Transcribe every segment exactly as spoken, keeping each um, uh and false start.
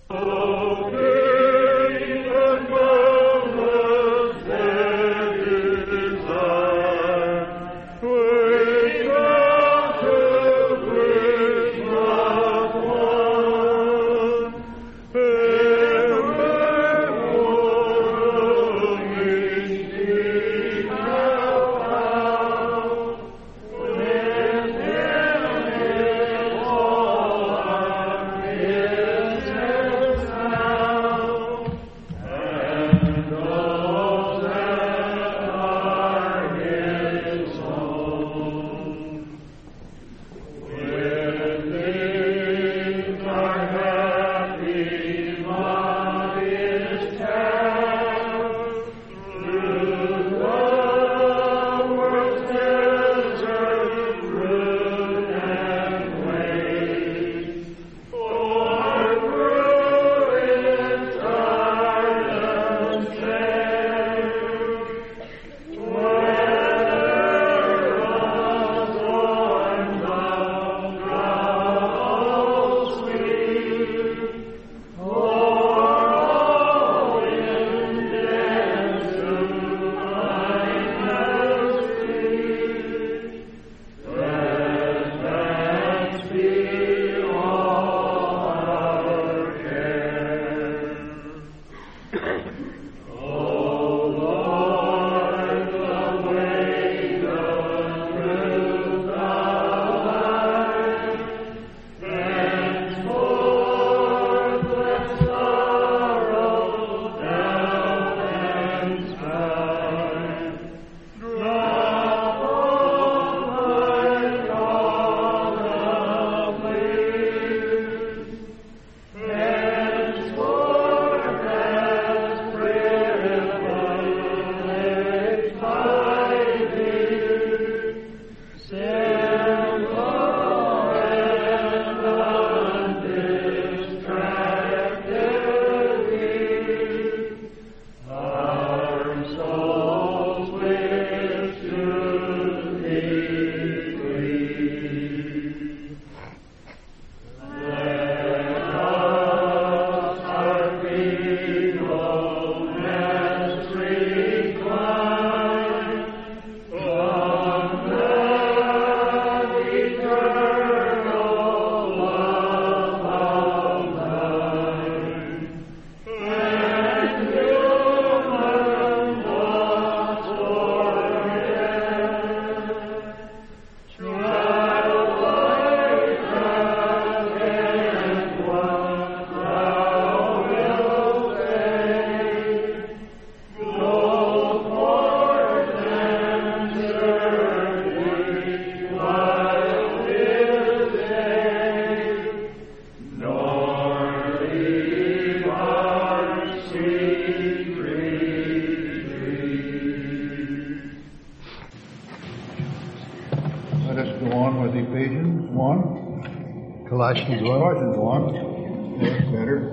Colossians one. Colossians one. That's better.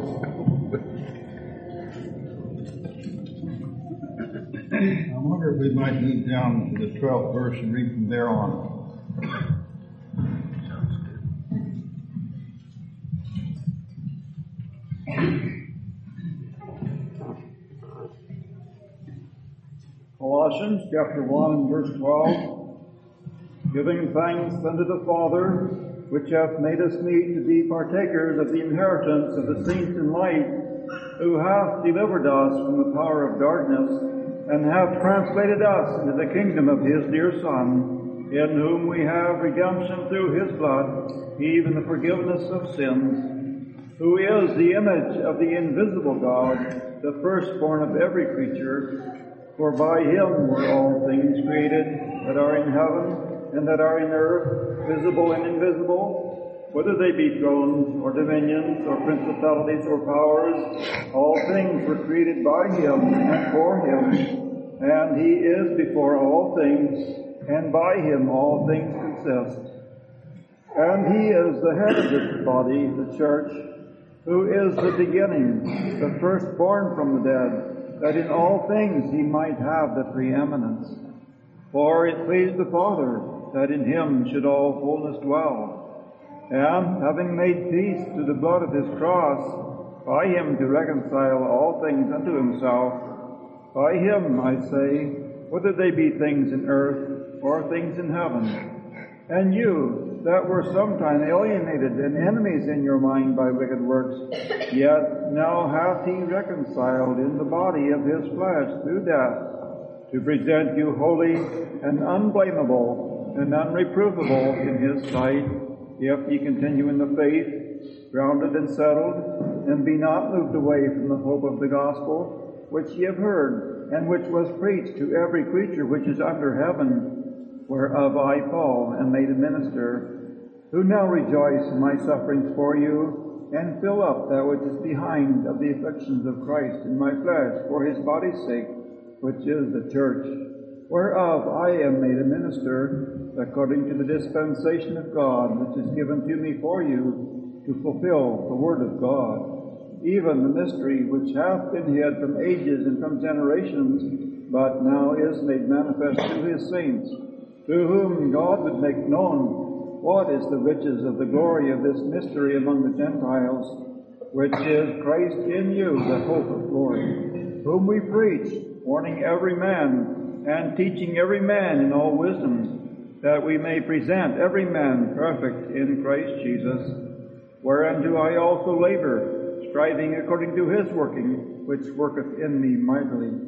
I wonder if we might move down to the twelfth verse and read from there on. Colossians chapter one and verse twelve. Giving thanks unto the Father, which hath made us meet to be partakers of the inheritance of the saints in light, who hath delivered us from the power of darkness, and hath translated us into the kingdom of his dear Son, in whom we have redemption through his blood, even the forgiveness of sins, who is the image of the invisible God, the firstborn of every creature. For by him were all things created that are in heaven and that are in earth, visible and invisible, whether they be thrones or dominions or principalities or powers. All things were created by him and for him, and he is before all things, and by him all things consist. And he is the head of this body, the church, who is the beginning, the firstborn from the dead, that in all things he might have the preeminence. For it pleased the Father that in him should all fullness dwell. And having made peace through the blood of his cross, by him to reconcile all things unto himself. By him, I say, whether they be things in earth or things in heaven. And you, that were sometime alienated and enemies in your mind by wicked works, yet now hath he reconciled in the body of his flesh through death, to present you holy and unblameable and unreprovable in his sight, if ye continue in the faith, grounded and settled, and be not moved away from the hope of the gospel, which ye have heard, and which was preached to every creature which is under heaven, whereof I, Paul, am made a minister, who now rejoice in my sufferings for you, and fill up that which is behind of the afflictions of Christ in my flesh, for his body's sake, which is the church, whereof I am made a minister, according to the dispensation of God, which is given to me for you, to fulfill the word of God, even the mystery which hath been hid from ages and from generations, but now is made manifest to his saints, to whom God would make known what is the riches of the glory of this mystery among the Gentiles, which is Christ in you, the hope of glory, whom we preach, warning every man, and teaching every man in all wisdom, that we may present every man perfect in Christ Jesus, whereunto I also labor, striving according to his working, which worketh in me mightily.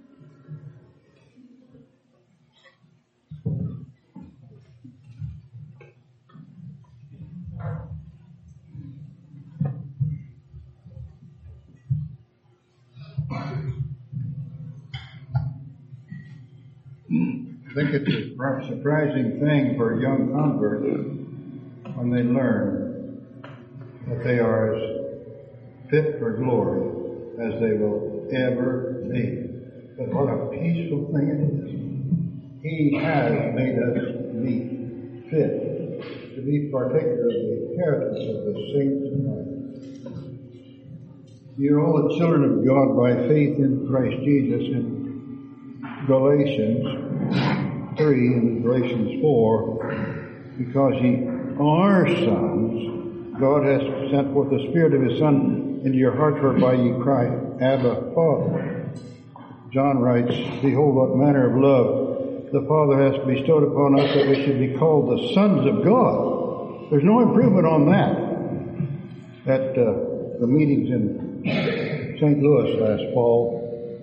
I think it's a surprising thing for a young convert when they learn that they are as fit for glory as they will ever be. But what a peaceful thing it is. He has made us meet, fit, to be partakers of the inheritance of the saints in light. You're all the children of God by faith in Christ Jesus. In Galatians three and Galatians four, because ye are sons, God has sent forth the Spirit of his Son into your hearts, whereby ye cry, Abba, Father. John writes, behold, what manner of love the Father has bestowed upon us, that we should be called the sons of God. There's no improvement on that. At uh, the meetings in Saint Louis last fall,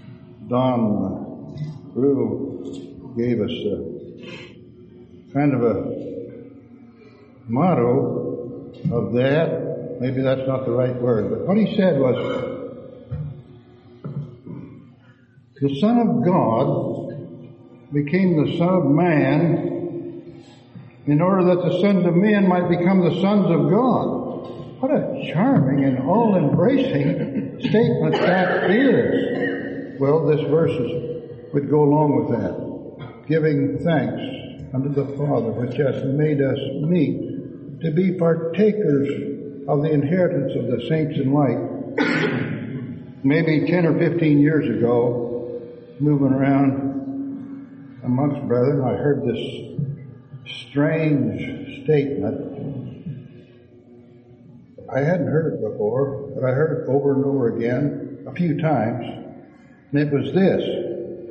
Don Rue gave us a kind of a motto of that. Maybe that's not the right word, but what he said was, the Son of God became the Son of Man in order that the sons of men might become the sons of God. What a charming and all-embracing statement that is. Well, this verse is, would go along with that. Giving thanks unto the Father, which hath made us meet, to be partakers of the inheritance of the saints in light. Maybe ten or fifteen years ago, moving around amongst brethren, I heard this strange statement. I hadn't heard it before, but I heard it over and over again a few times, and it was this: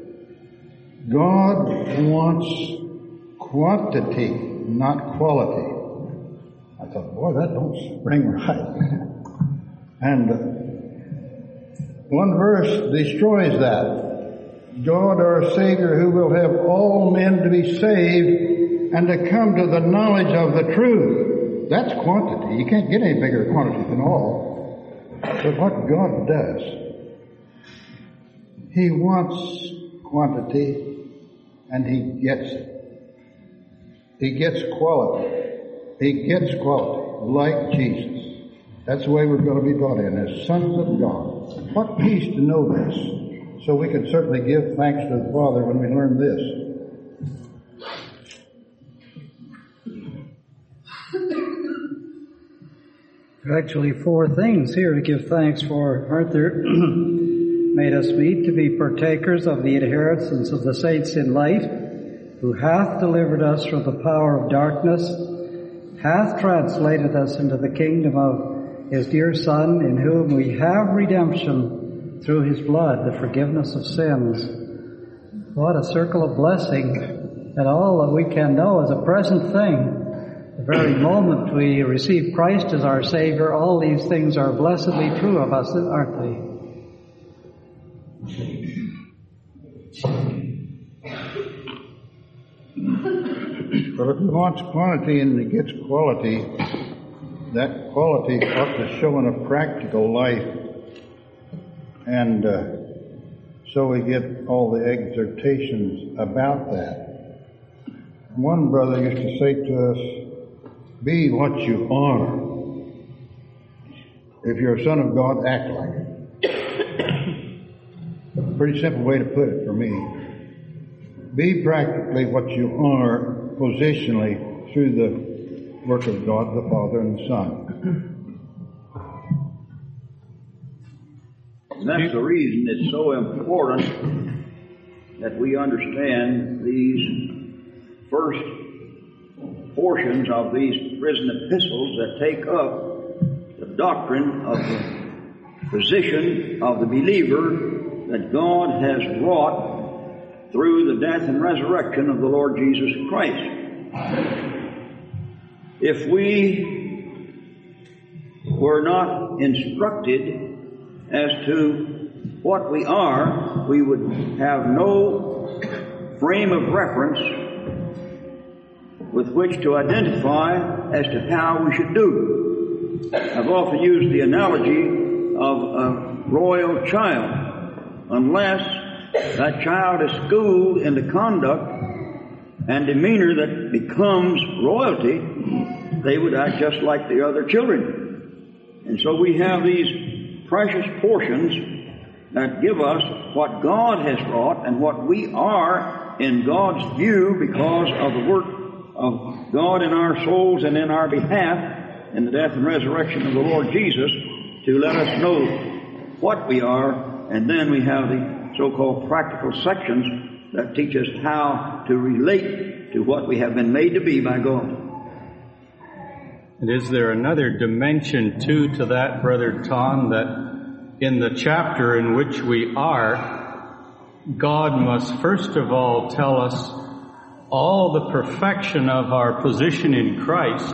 God wants quantity, not quality. I thought, boy, that don't ring right. And one verse destroys that. God, our Savior, who will have all men to be saved and to come to the knowledge of the truth. That's quantity. You can't get any bigger quantity than all. But what God does, he wants quantity, and he gets it. He gets quality. He gets quality, like Jesus. That's the way we're going to be brought in, as sons of God. What peace to know this. So we can certainly give thanks to the Father when we learn this. Actually, four things here to give thanks for, aren't there? Made us meet to be partakers of the inheritance of the saints in light, who hath delivered us from the power of darkness, hath translated us into the kingdom of His dear Son, in whom we have redemption through His blood, the forgiveness of sins. What a circle of blessing, that all that we can know is a present thing. The very moment we receive Christ as our Savior, all these things are blessedly true of us, aren't they? Well, if he wants quantity and he gets quality, that quality ought to show in a practical life. And uh, so we get all the exhortations about that. One brother used to say to us, be what you are. If you're a son of God, act like it. Pretty simple way to put it for me. Be practically what you are positionally through the work of God the Father and the Son. And that's the reason it's so important that we understand these first portions of these prison epistles that take up the doctrine of the position of the believer that God has wrought through the death and resurrection of the Lord Jesus Christ. If we were not instructed as to what we are, we would have no frame of reference with which to identify as to how we should do. I've often used the analogy of a royal child. Unless that child is schooled in the conduct and demeanor that becomes royalty, they would act just like the other children. And so we have these precious portions that give us what God has wrought and what we are in God's view because of the work of God in our souls and in our behalf in the death and resurrection of the Lord Jesus to let us know what we are. And then we have the so-called practical sections that teach us how to relate to what we have been made to be by God. And is there another dimension, too, to that, Brother Tom, that in the chapter in which we are, God must first of all tell us all the perfection of our position in Christ,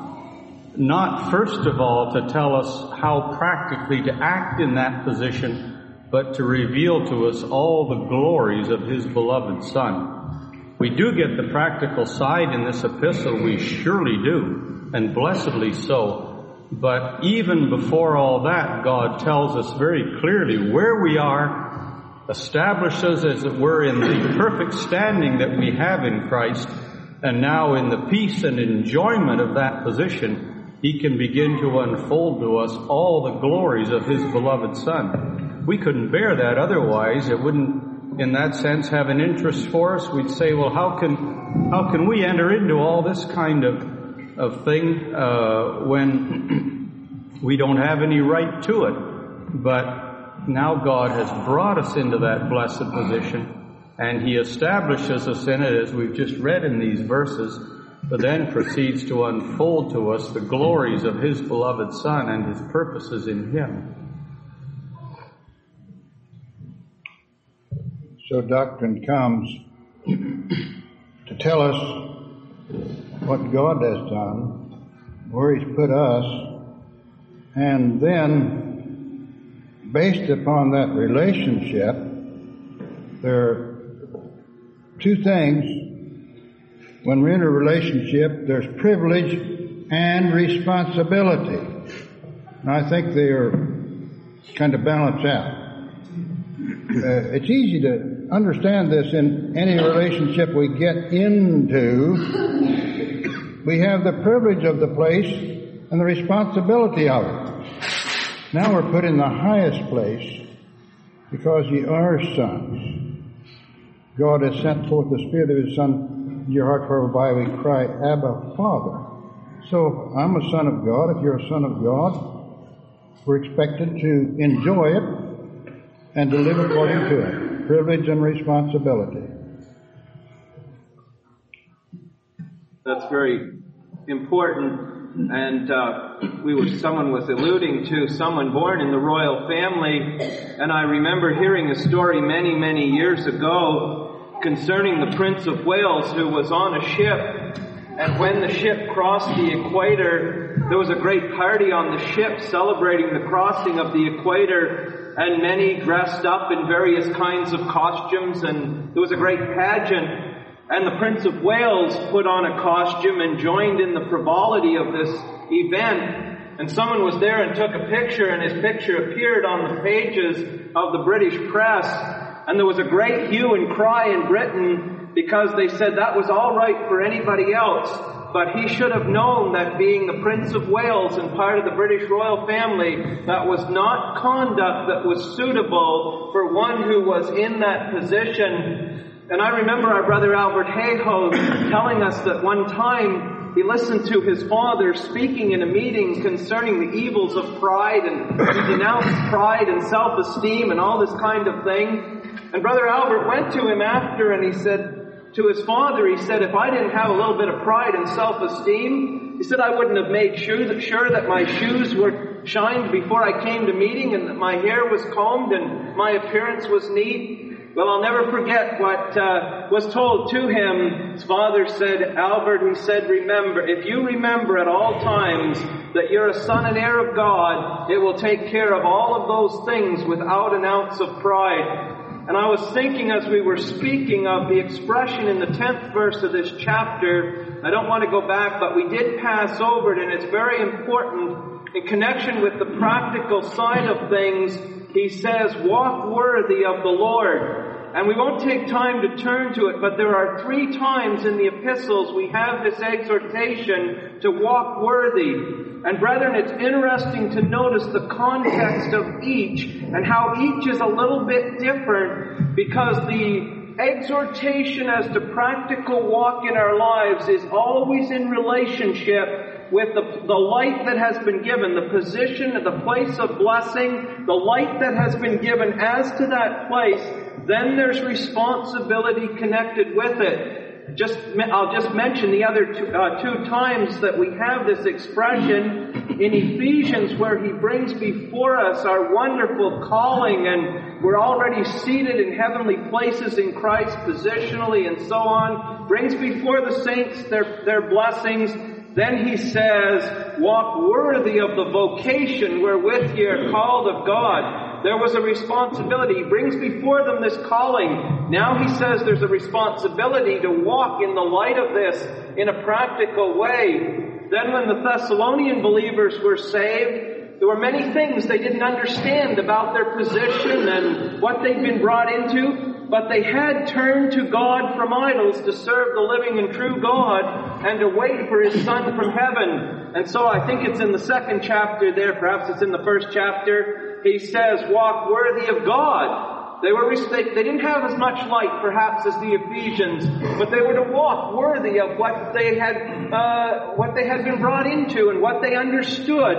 not first of all to tell us how practically to act in that position, but to reveal to us all the glories of His beloved Son. We do get the practical side in this epistle, we surely do, and blessedly so. But even before all that, God tells us very clearly where we are, establishes as it were in the perfect standing that we have in Christ, and now in the peace and enjoyment of that position, He can begin to unfold to us all the glories of His beloved Son. We couldn't bear that otherwise. It wouldn't, in that sense, have an interest for us. We'd say, well, how can how can we enter into all this kind of of thing uh, when we don't have any right to it? But now God has brought us into that blessed position, and He establishes us in it, as we've just read in these verses, but then proceeds to unfold to us the glories of His beloved Son and His purposes in Him. So doctrine comes to tell us what God has done, where He's put us, and then, based upon that relationship, there are two things. When we're in a relationship, there's privilege and responsibility. And I think they are kind of balanced out. Uh, it's easy to understand this in any relationship we get into. We have the privilege of the place and the responsibility of it. Now we're put in the highest place because ye are sons. God has sent forth the Spirit of His Son in your heart, whereby we cry, Abba, Father. So I'm a son of God. If you're a son of God, we're expected to enjoy it and to live according to it. Privilege and responsibility. That's very important and uh, we were, someone was alluding to someone born in the royal family, and I remember hearing a story many, many years ago concerning the Prince of Wales, who was on a ship, and when the ship crossed the equator, there was a great party on the ship celebrating the crossing of the equator, and many dressed up in various kinds of costumes, and there was a great pageant. And the Prince of Wales put on a costume and joined in the frivolity of this event. And someone was there and took a picture, and his picture appeared on the pages of the British press. And there was a great hue and cry in Britain because they said that was all right for anybody else, but he should have known that being the Prince of Wales and part of the British royal family, that was not conduct that was suitable for one who was in that position. And I remember our brother Albert Hayhoe telling us that one time he listened to his father speaking in a meeting concerning the evils of pride, and he denounced pride and self-esteem and all this kind of thing. And Brother Albert went to him after and he said to his father, he said, if I didn't have a little bit of pride and self-esteem, he said, I wouldn't have made sure that, sure that my shoes were shined before I came to meeting, and that my hair was combed and my appearance was neat. Well, I'll never forget what uh, was told to him. His father said, Albert, he said, remember, if you remember at all times that you're a son and heir of God, it will take care of all of those things without an ounce of pride. And I was thinking as we were speaking of the expression in the tenth verse of this chapter, I don't want to go back, but we did pass over it, and it's very important in connection with the practical side of things. He says, walk worthy of the Lord. And we won't take time to turn to it, but there are three times in the epistles we have this exhortation to walk worthy. And brethren, it's interesting to notice the context of each and how each is a little bit different, because the exhortation as to practical walk in our lives is always in relationship with the, the light that has been given, the position, the place of blessing, the light that has been given as to that place. Then there's responsibility connected with it. Just, I'll just mention the other two, uh, two times that we have this expression in Ephesians, where he brings before us our wonderful calling, and we're already seated in heavenly places in Christ positionally and so on. Brings before the saints their, their blessings. Then he says, walk worthy of the vocation wherewith ye are called of God. There was a responsibility. He brings before them this calling. Now he says there's a responsibility to walk in the light of this in a practical way. Then when the Thessalonian believers were saved, there were many things they didn't understand about their position and what they'd been brought into, but they had turned to God from idols to serve the living and true God and to wait for His Son from heaven. And so I think it's in the second chapter there, perhaps it's in the first chapter, he says, walk worthy of God. They were they, they didn't have as much light, perhaps, as the Ephesians, but they were to walk worthy of what they had uh, what they had been brought into and what they understood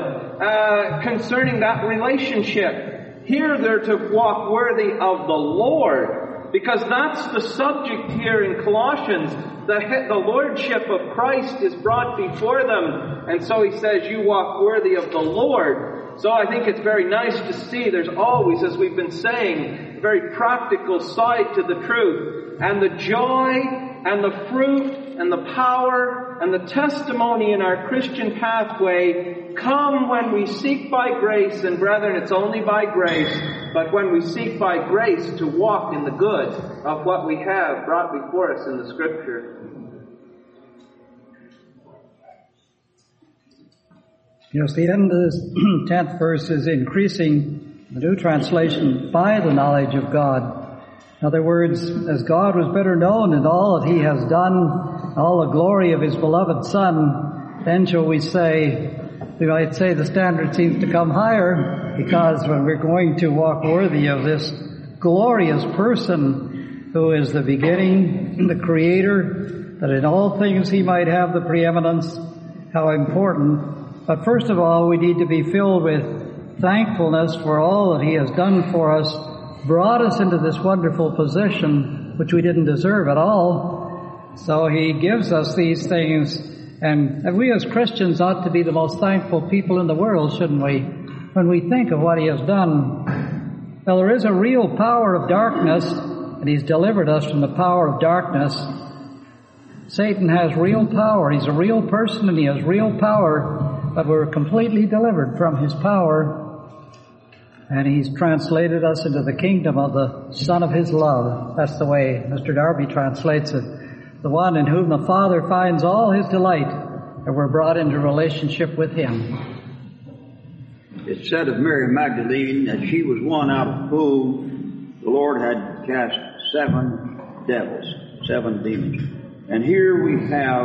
uh, concerning that relationship. Here they're to walk worthy of the Lord, because that's the subject here in Colossians. The, the Lordship of Christ is brought before them, and so he says, you walk worthy of the Lord. So I think it's very nice to see there's always, as we've been saying, a very practical side to the truth. And the joy and the fruit and the power and the testimony in our Christian pathway come when we seek by grace. And brethren, it's only by grace, but when we seek by grace to walk in the good of what we have brought before us in the Scripture. Yes, the end of this tenth verse is increasing, the New Translation, by the knowledge of God. In other words, as God was better known in all that He has done, all the glory of His beloved Son, then shall we say, we might say the standard seems to come higher, because when we're going to walk worthy of this glorious person who is the beginning, the Creator, that in all things He might have the preeminence, how important. But first of all, we need to be filled with thankfulness for all that He has done for us, brought us into this wonderful position, which we didn't deserve at all. So He gives us these things And we as Christians ought to be the most thankful people in the world, shouldn't we, when we think of what He has done. Well, there is a real power of darkness, and He's delivered us from the power of darkness. Satan has real power. He's a real person, and he has real power, but we're completely delivered from his power. And He's translated us into the kingdom of the Son of His love. That's the way Mister Darby translates it. The one in whom the Father finds all His delight, and we're brought into relationship with Him. It said of Mary Magdalene that she was one out of whom the Lord had cast seven devils, seven demons. And here we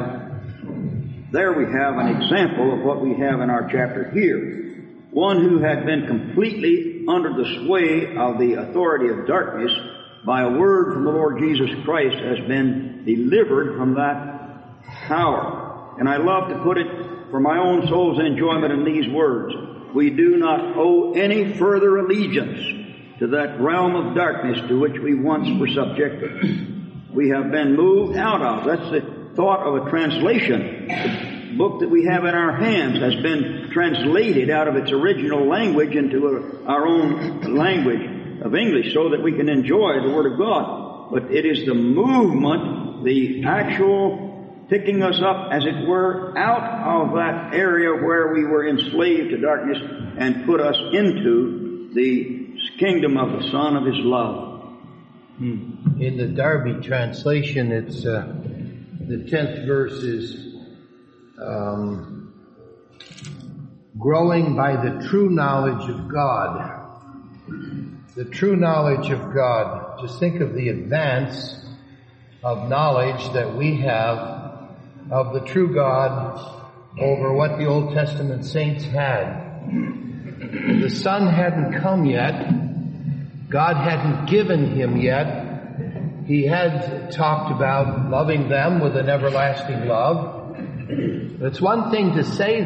have, there we have an example of what we have in our chapter here. One who had been completely under the sway of the authority of darkness by a word from the Lord Jesus Christ has been delivered from that power. And I love to put it for my own soul's enjoyment in these words. We do not owe any further allegiance to that realm of darkness to which we once were subjected. We have been moved out of. That's the thought of a translation. The book that we have in our hands has been translated out of its original language into a, our own language of English so that we can enjoy the Word of God. But it is the movement, the actual picking us up, as it were, out of that area where we were enslaved to darkness and put us into the kingdom of the Son of His love. Hmm. In the Darby translation, it's uh, the tenth verse is um, growing by the true knowledge of God. The true knowledge of God. Just think of the advance of knowledge that we have of the true God over what the Old Testament saints had. The Son hadn't come yet. God hadn't given Him yet. He had talked about loving them with an everlasting love. It's one thing to say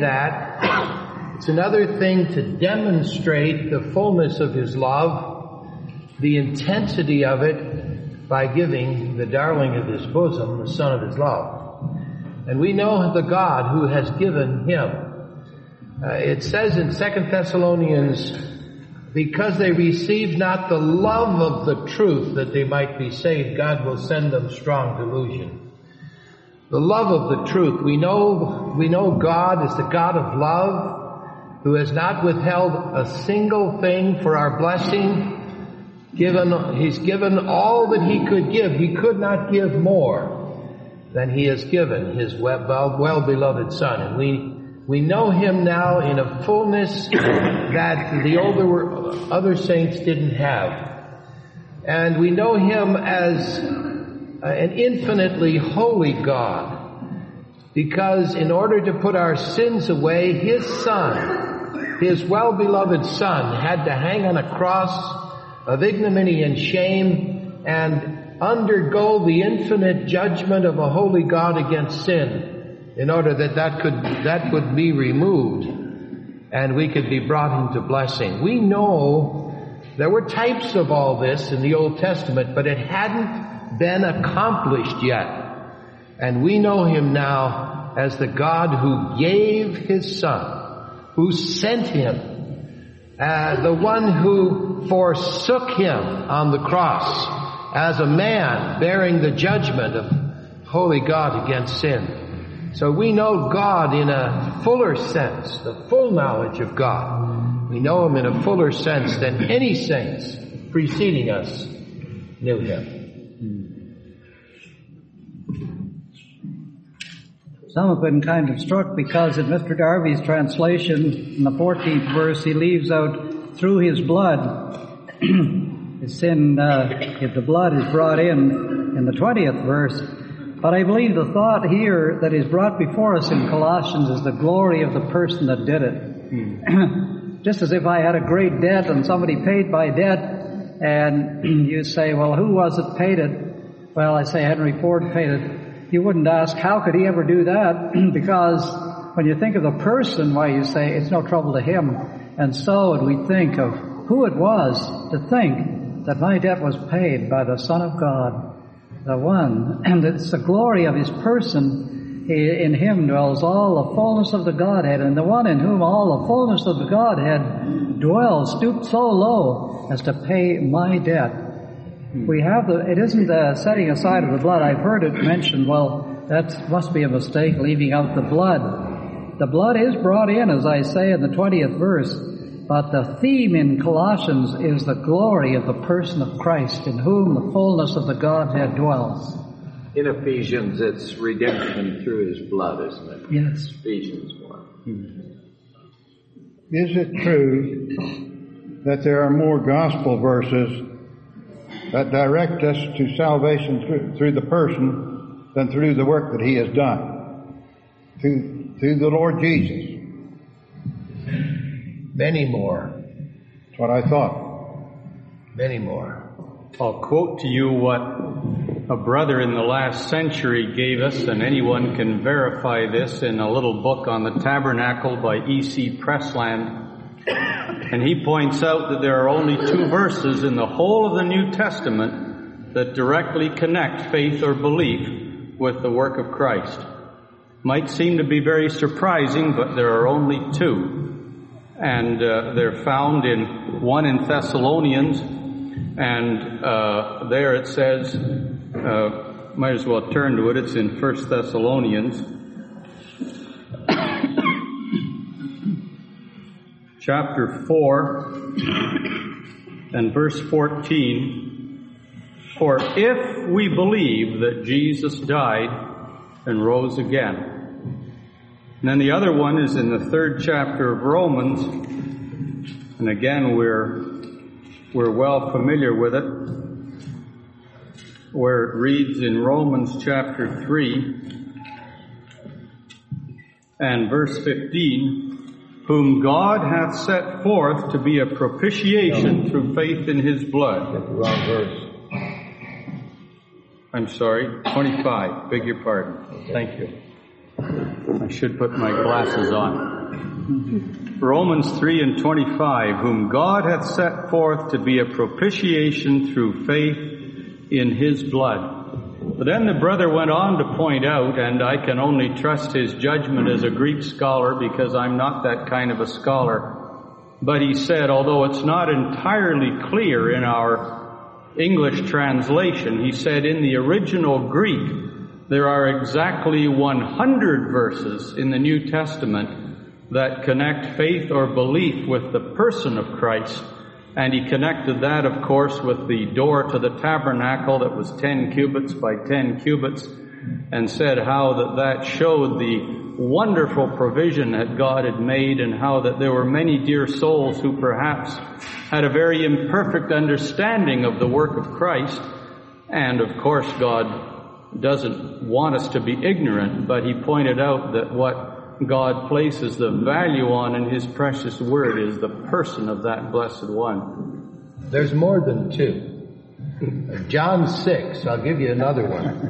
that. It's another thing to demonstrate the fullness of His love, the intensity of it, by giving the darling of His bosom, the Son of His love. And we know the God who has given Him. Uh, it says in Second Thessalonians, because they received not the love of the truth that they might be saved, God will send them strong delusion. The love of the truth. We know, we know God is the God of love, who has not withheld a single thing for our blessing. Given, He's given all that He could give. He could not give more than He has given His well-beloved Son. And we we know Him now in a fullness that the older other saints didn't have. And we know Him as an infinitely holy God, because in order to put our sins away, His Son, His well-beloved Son, had to hang on a cross of ignominy and shame and undergo the infinite judgment of a holy God against sin, in order that that could that would be removed and we could be brought into blessing. We know there were types of all this in the Old Testament, but it hadn't been accomplished yet. And we know Him now as the God who gave His Son, who sent Him, uh, the one who forsook Him on the cross as a man bearing the judgment of holy God against sin. So we know God in a fuller sense, the full knowledge of God. We know Him in a fuller sense than any saints preceding us knew Him. Some have been kind of struck because in Mister Darby's translation, in the fourteenth verse, he leaves out through His blood. His sin, uh, if the blood is brought in, in the twentieth verse. But I believe the thought here that is brought before us in Colossians is the glory of the person that did it. Mm. Just as if I had a great debt and somebody paid my debt, and you say, well, who was it paid it? Well, I say Henry Ford paid it. You wouldn't ask, how could he ever do that? Because when you think of the person, why, you say, it's no trouble to him. And so when we think of who it was to think that my debt was paid by the Son of God, the one, and it's the glory of His person. In him dwells all the fullness of the Godhead, and the one in whom all the fullness of the Godhead dwells stooped so low as to pay my debt. We have the, it isn't the setting aside of the blood. I've heard it mentioned, well, that must be a mistake, leaving out the blood. The blood is brought in, as I say in the twentieth verse, but the theme in Colossians is the glory of the person of Christ, in whom the fullness of the Godhead dwells. In Ephesians, it's redemption through his blood, isn't it? Yes. Ephesians one. Is it true that there are more gospel verses that direct us to salvation through, through the person than through the work that he has done? Through, through the Lord Jesus? Many more. That's what I thought. Many more. I'll quote to you what a brother in the last century gave us, and anyone can verify this, in a little book on the tabernacle by E C Pressland. And he points out that there are only two verses in the whole of the New Testament that directly connect faith or belief with the work of Christ. Might seem to be very surprising, but there are only two. And uh, they're found in one in Thessalonians, and uh, there it says, uh, might as well turn to it, it's in First Thessalonians, chapter four, and verse fourteen. For if we believe that Jesus died and rose again. And then the other one is in the third chapter of Romans, and again we're we're well familiar with it, where it reads in Romans chapter three and verse fifteen, whom God hath set forth to be a propitiation through faith in his blood. That's the wrong verse. I'm sorry, twenty-five, beg your pardon. Thank you. I should put my glasses on. Romans three and twenty-five, whom God hath set forth to be a propitiation through faith in his blood. But then the brother went on to point out, and I can only trust his judgment as a Greek scholar because I'm not that kind of a scholar, but he said, although it's not entirely clear in our English translation, he said in the original Greek there are exactly one hundred verses in the New Testament that connect faith or belief with the person of Christ. And he connected that, of course, with the door to the tabernacle that was ten cubits by ten cubits, and said how that that showed the wonderful provision that God had made, and how that there were many dear souls who perhaps had a very imperfect understanding of the work of Christ. And of course, God doesn't want us to be ignorant, but he pointed out that what God places the value on in his precious word is the person of that blessed one. There's more than two. John six, I'll give you another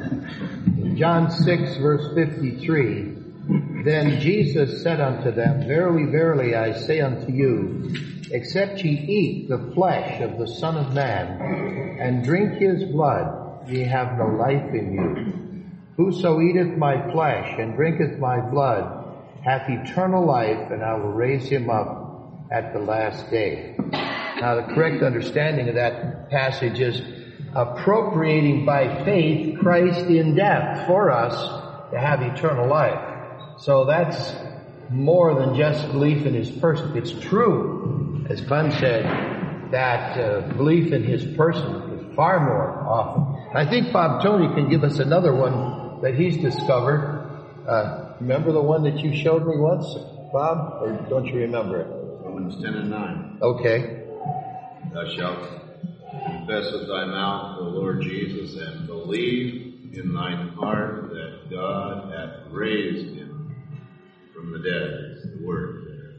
one. John six, verse fifty-three, then Jesus said unto them, verily, verily, I say unto you, except ye eat the flesh of the Son of Man, and drink his blood, ye have no life in you. Whoso eateth my flesh, and drinketh my blood, hath eternal life, and I will raise him up at the last day. Now, the correct understanding of that passage is appropriating by faith Christ in death for us to have eternal life. So that's more than just belief in his person. It's true, as Clem said, that uh, belief in his person is far more often. I think Bob Tony can give us another one that he's discovered. Uh, remember the one that you showed me once, Bob? Or don't you remember it? Romans ten and nine. Okay. Thou shalt confess with thy mouth the Lord Jesus, and believe in thine heart that God hath raised him from the dead. Is the word there.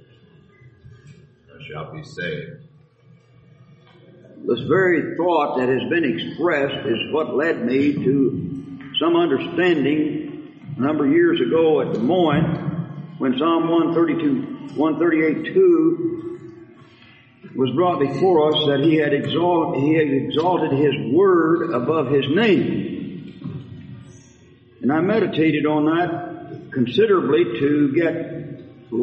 Thou shalt be saved. This very thought that has been expressed is what led me to some understanding a number of years ago at Des Moines, when Psalm one thirty-two, one thirty-eight two was brought before us, that he had exalted, he had exalted his word above his name. And I meditated on that considerably to get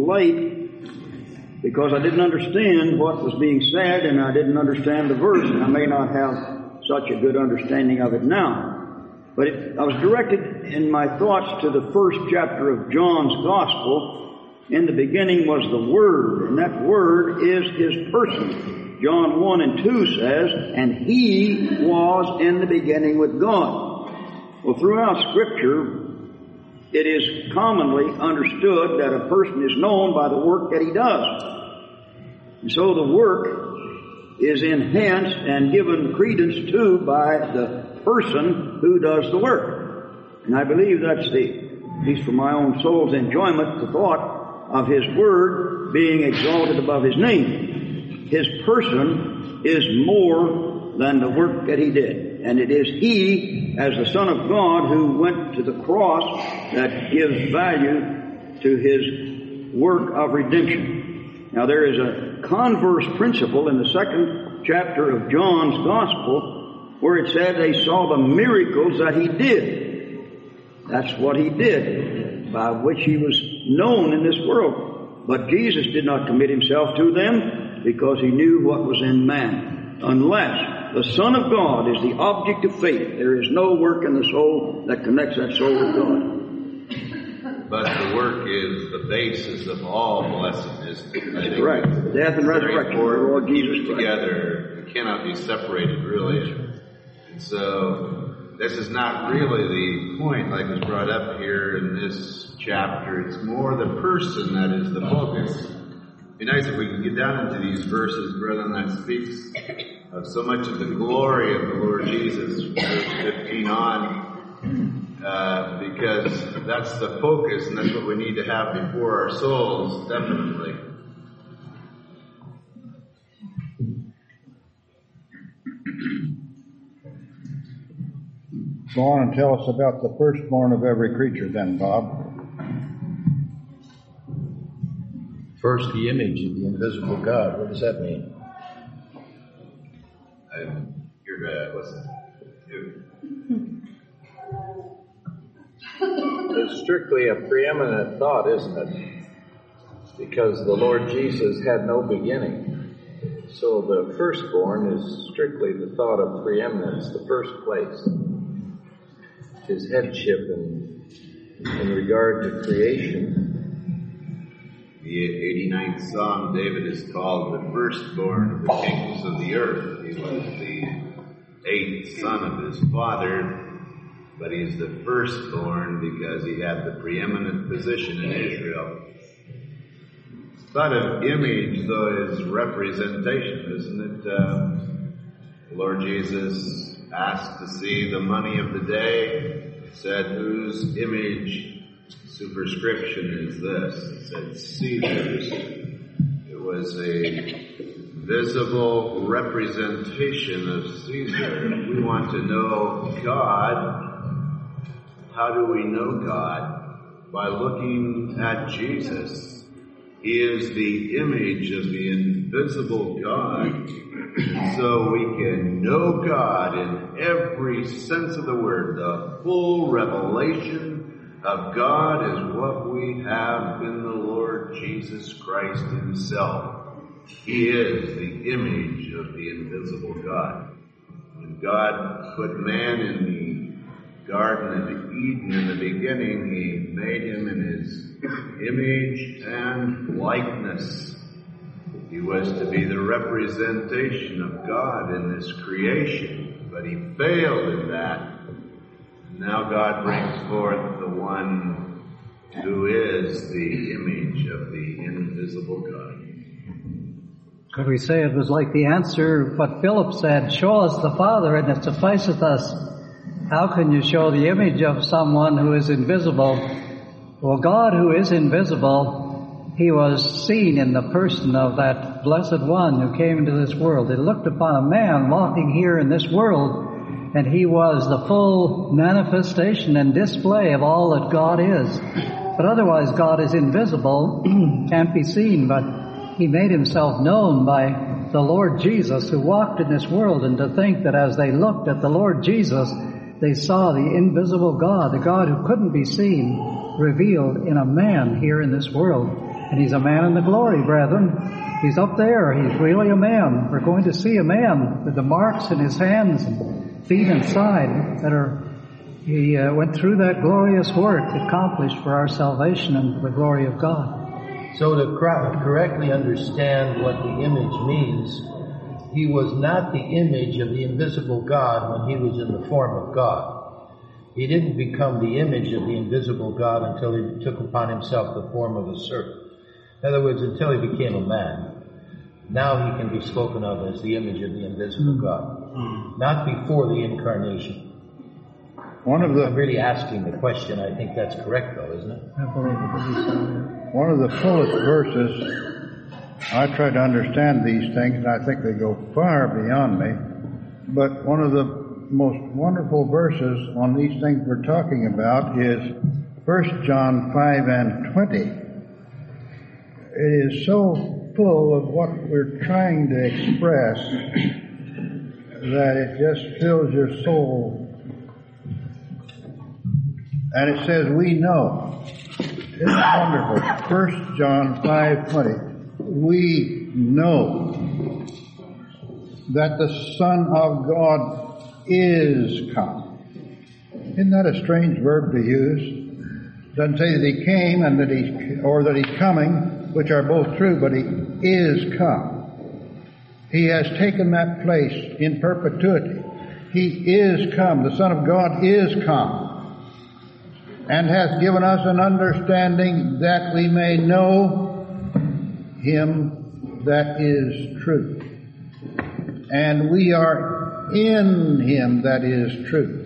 late because I didn't understand what was being said, and I didn't understand the verse, and I may not have such a good understanding of it now. But it, I was directed in my thoughts to the first chapter of John's Gospel. In the beginning was the Word, and that Word is His person. John one and two says, and He was in the beginning with God. Well, throughout Scripture, it is commonly understood that a person is known by the work that he does. And so the work is enhanced and given credence to by the person who does the work. And I believe that's the, at least for my own soul's enjoyment, the thought of His Word being exalted above His name. His person is more than the work that He did. And it is He, as the Son of God, who went to the cross that gives value to His work of redemption. Now there is a converse principle in the second chapter of John's Gospel where it said they saw the miracles that He did. That's what He did, by which He was known in this world. But Jesus did not commit Himself to them because He knew what was in man. Unless the Son of God is the object of faith, there is no work in the soul that connects that soul with God. But the work is the basis of all blessedness. That's right. The death and resurrection of the Lord Jesus Christ. Together, it cannot be separated, really. And so, this is not really the point like was brought up here in this chapter. It's more the person that is the focus. It'd be nice if we could get down into these verses, brethren, that speaks of so much of the glory of the Lord Jesus, verse fifteen on, uh, because that's the focus, and that's what we need to have before our souls, definitely. Go on and tell us about the firstborn of every creature then, Bob. First, the image of the invisible God. What does that mean? I'm here to listen. It's strictly a preeminent thought, isn't it? Because the Lord Jesus had no beginning. So the firstborn is strictly the thought of preeminence, the first place. His headship in, in regard to creation. The eighty-ninth Psalm, David is called the firstborn of the kings of the earth. He was the eighth son of his father, but he's the firstborn because he had the preeminent position in Israel. Thought of image, though, is representation, isn't it? Uh, the Lord Jesus asked to see the money of the day. He said, whose image superscription is this? It said Caesar's. It was a visible representation of Caesar. We want to know God. How do we know God? By looking at Jesus. He is the image of the invisible God. And so we can know God in every sense of the word. The full revelation of God is what we have in the Lord Jesus Christ Himself. He is the image of the invisible God. When God put man in the Garden of Eden in the beginning, He made him in His image and likeness. He was to be the representation of God in this creation, but he failed in that. Now God brings forth the one who is the image of the invisible God. Could we say it was like the answer, what Philip said, show us the Father and it sufficeth us. How can you show the image of someone who is invisible? Well, God who is invisible, He was seen in the person of that blessed one who came into this world. He looked upon a man walking here in this world, and He was the full manifestation and display of all that God is. But otherwise, God is invisible, can't be seen, but He made Himself known by the Lord Jesus who walked in this world. And to think that as they looked at the Lord Jesus, they saw the invisible God, the God who couldn't be seen. revealed in a man here in this world. And he's a man in the glory, brethren. He's up there. He's really a man. We're going to see a man with the marks in his hands and feet and side that are, he uh, went through that glorious work accomplished for our salvation and for the glory of God. So to cor- correctly understand what the image means, he was not the image of the invisible God when he was in the form of God. He didn't become the image of the invisible God until he took upon himself the form of a servant. In other words, until he became a man. Now he can be spoken of as the image of the invisible mm. God. Mm. Not before the incarnation. One of the, I'm really asking the question. I think that's correct, though, isn't it? I believe it is. One of the fullest verses, I try to understand these things, and I think they go far beyond me. But one of the most wonderful verses on these things we're talking about is First John five and twenty. It is so full of what we're trying to express that it just fills your soul. And it says, we know. It's wonderful. First John five twenty. We know that the Son of God is come. Isn't that a strange verb to use? It doesn't say that he came and that he, or that he's coming, which are both true, but he is come. He has taken that place in perpetuity. He is come. The Son of God is come. And hath given us an understanding that we may know him that is true. And we are in him that is true.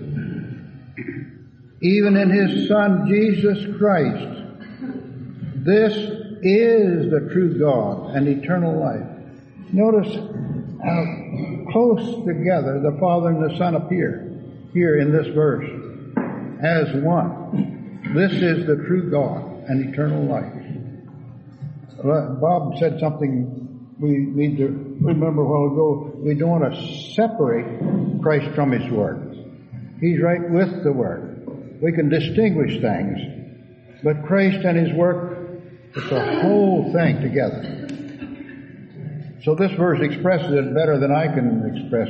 Even in his Son, Jesus Christ. This is the true God and eternal life. Notice how close together the Father and the Son appear here in this verse as one. This is the true God and eternal life. Bob said something we need to remember a while ago. We don't want to separate Christ from his Word. He's right with the Word. We can distinguish things, but Christ and his work, it's a whole thing together. So this verse expresses it better than I can express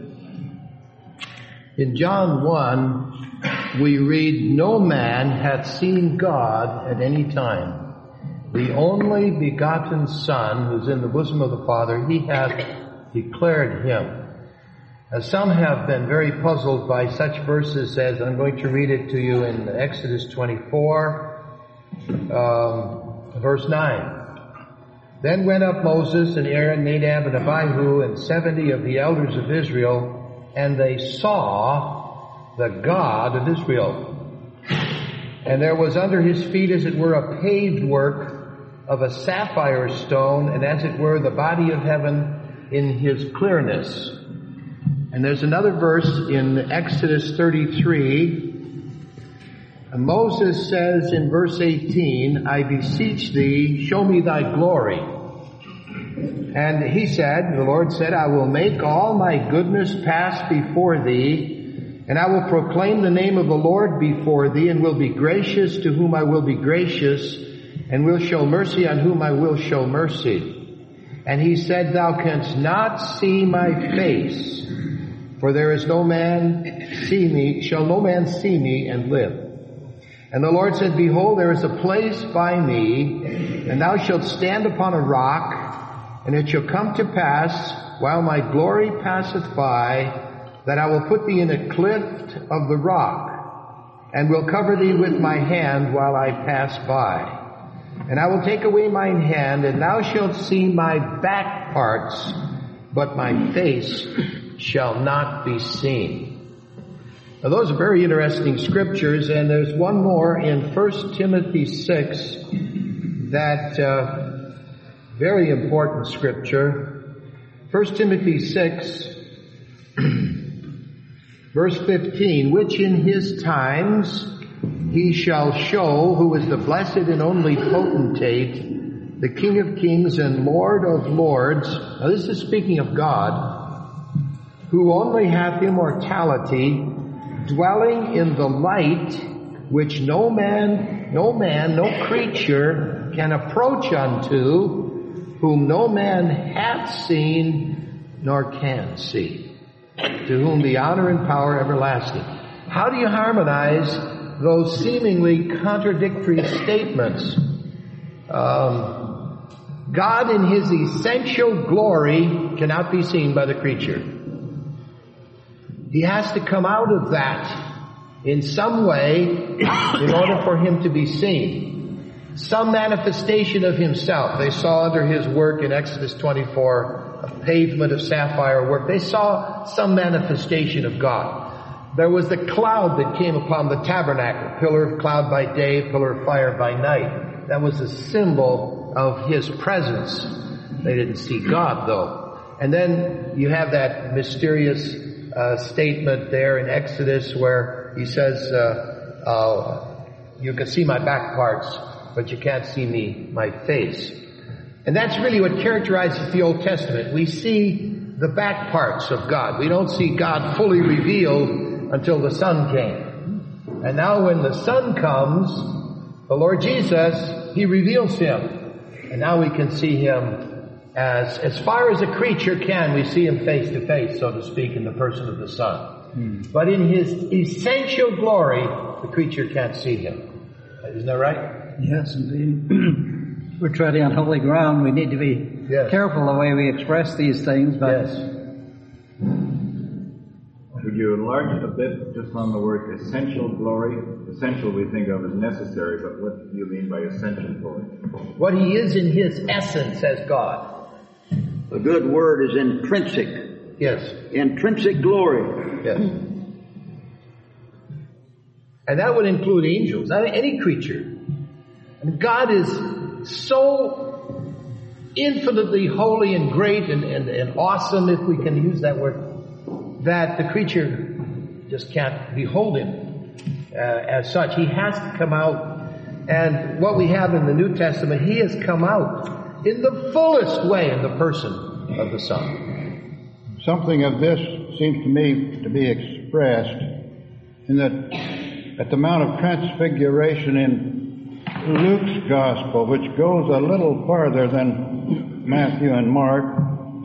it. In John one, we read, no man hath seen God at any time. The only begotten Son, who's in the bosom of the Father, he hath declared him. Now, some have been very puzzled by such verses as, I'm going to read it to you in Exodus twenty-four, um, verse nine. Then went up Moses and Aaron, Nadab and Abihu, and seventy of the elders of Israel, and they saw the God of Israel. And there was under his feet, as it were, a paved work of a sapphire stone, and as it were, the body of heaven in his clearness. And there's another verse in Exodus thirty-three. And Moses says in verse eighteen, I beseech thee, show me thy glory. And he said, the Lord said, I will make all my goodness pass before thee, and I will proclaim the name of the Lord before thee, and will be gracious to whom I will be gracious, and will show mercy on whom I will show mercy. And he said, thou canst not see my face, for there is no man see me, shall no man see me and live. And the Lord said, behold, there is a place by me, and thou shalt stand upon a rock, and it shall come to pass, while my glory passeth by, that I will put thee in a cleft of the rock, and will cover thee with my hand while I pass by. And I will take away mine hand, and thou shalt see my back parts, but my face shall not be seen. Now those are very interesting scriptures, and there's one more in First Timothy six, that uh, very important scripture. First Timothy six, verse fifteen, which in his times he shall show, who is the blessed and only potentate, the King of kings and Lord of lords. Now this is speaking of God, who only hath immortality, dwelling in the light which no man no man, no creature can approach unto, whom no man hath seen nor can see, to whom the honor and power everlasting. How do you harmonize those seemingly contradictory statements? Um, God in His essential glory cannot be seen by the creature. He has to come out of that in some way in order for Him to be seen. Some manifestation of Himself. They saw under His work in Exodus twenty-four a pavement of sapphire work. They saw some manifestation of God. There was the cloud that came upon the tabernacle, pillar of cloud by day, pillar of fire by night. That was a symbol of His presence. They didn't see God, though. And then you have that mysterious uh, statement there in Exodus where He says, uh, uh, you can see my back parts, but you can't see me, my face. And that's really what characterizes the Old Testament. We see the back parts of God. We don't see God fully revealed until the Son came. And now when the Son comes, the Lord Jesus, He reveals Him. And now we can see Him as, as far as a creature can, we see Him face to face, so to speak, in the person of the Son. Hmm. But in His essential glory, the creature can't see Him. Isn't that right? Yes, indeed. We're treading on holy ground. We need to be yes. careful the way we express these things. But yes. Would you enlarge it a bit just on the word essential glory? Essential we think of as necessary, but what do you mean by essential glory? What He is in His essence as God. The good word is intrinsic. Yes. Intrinsic glory. Yes. And that would include angels, any creature. And God is so infinitely holy and great and, and, and awesome, if we can use that word, that the creature just can't behold Him uh, as such. He has to come out. And what we have in the New Testament, He has come out in the fullest way in the person of the Son. Something of this seems to me to be expressed in that at the Mount of Transfiguration in Luke's Gospel, which goes a little farther than Matthew and Mark,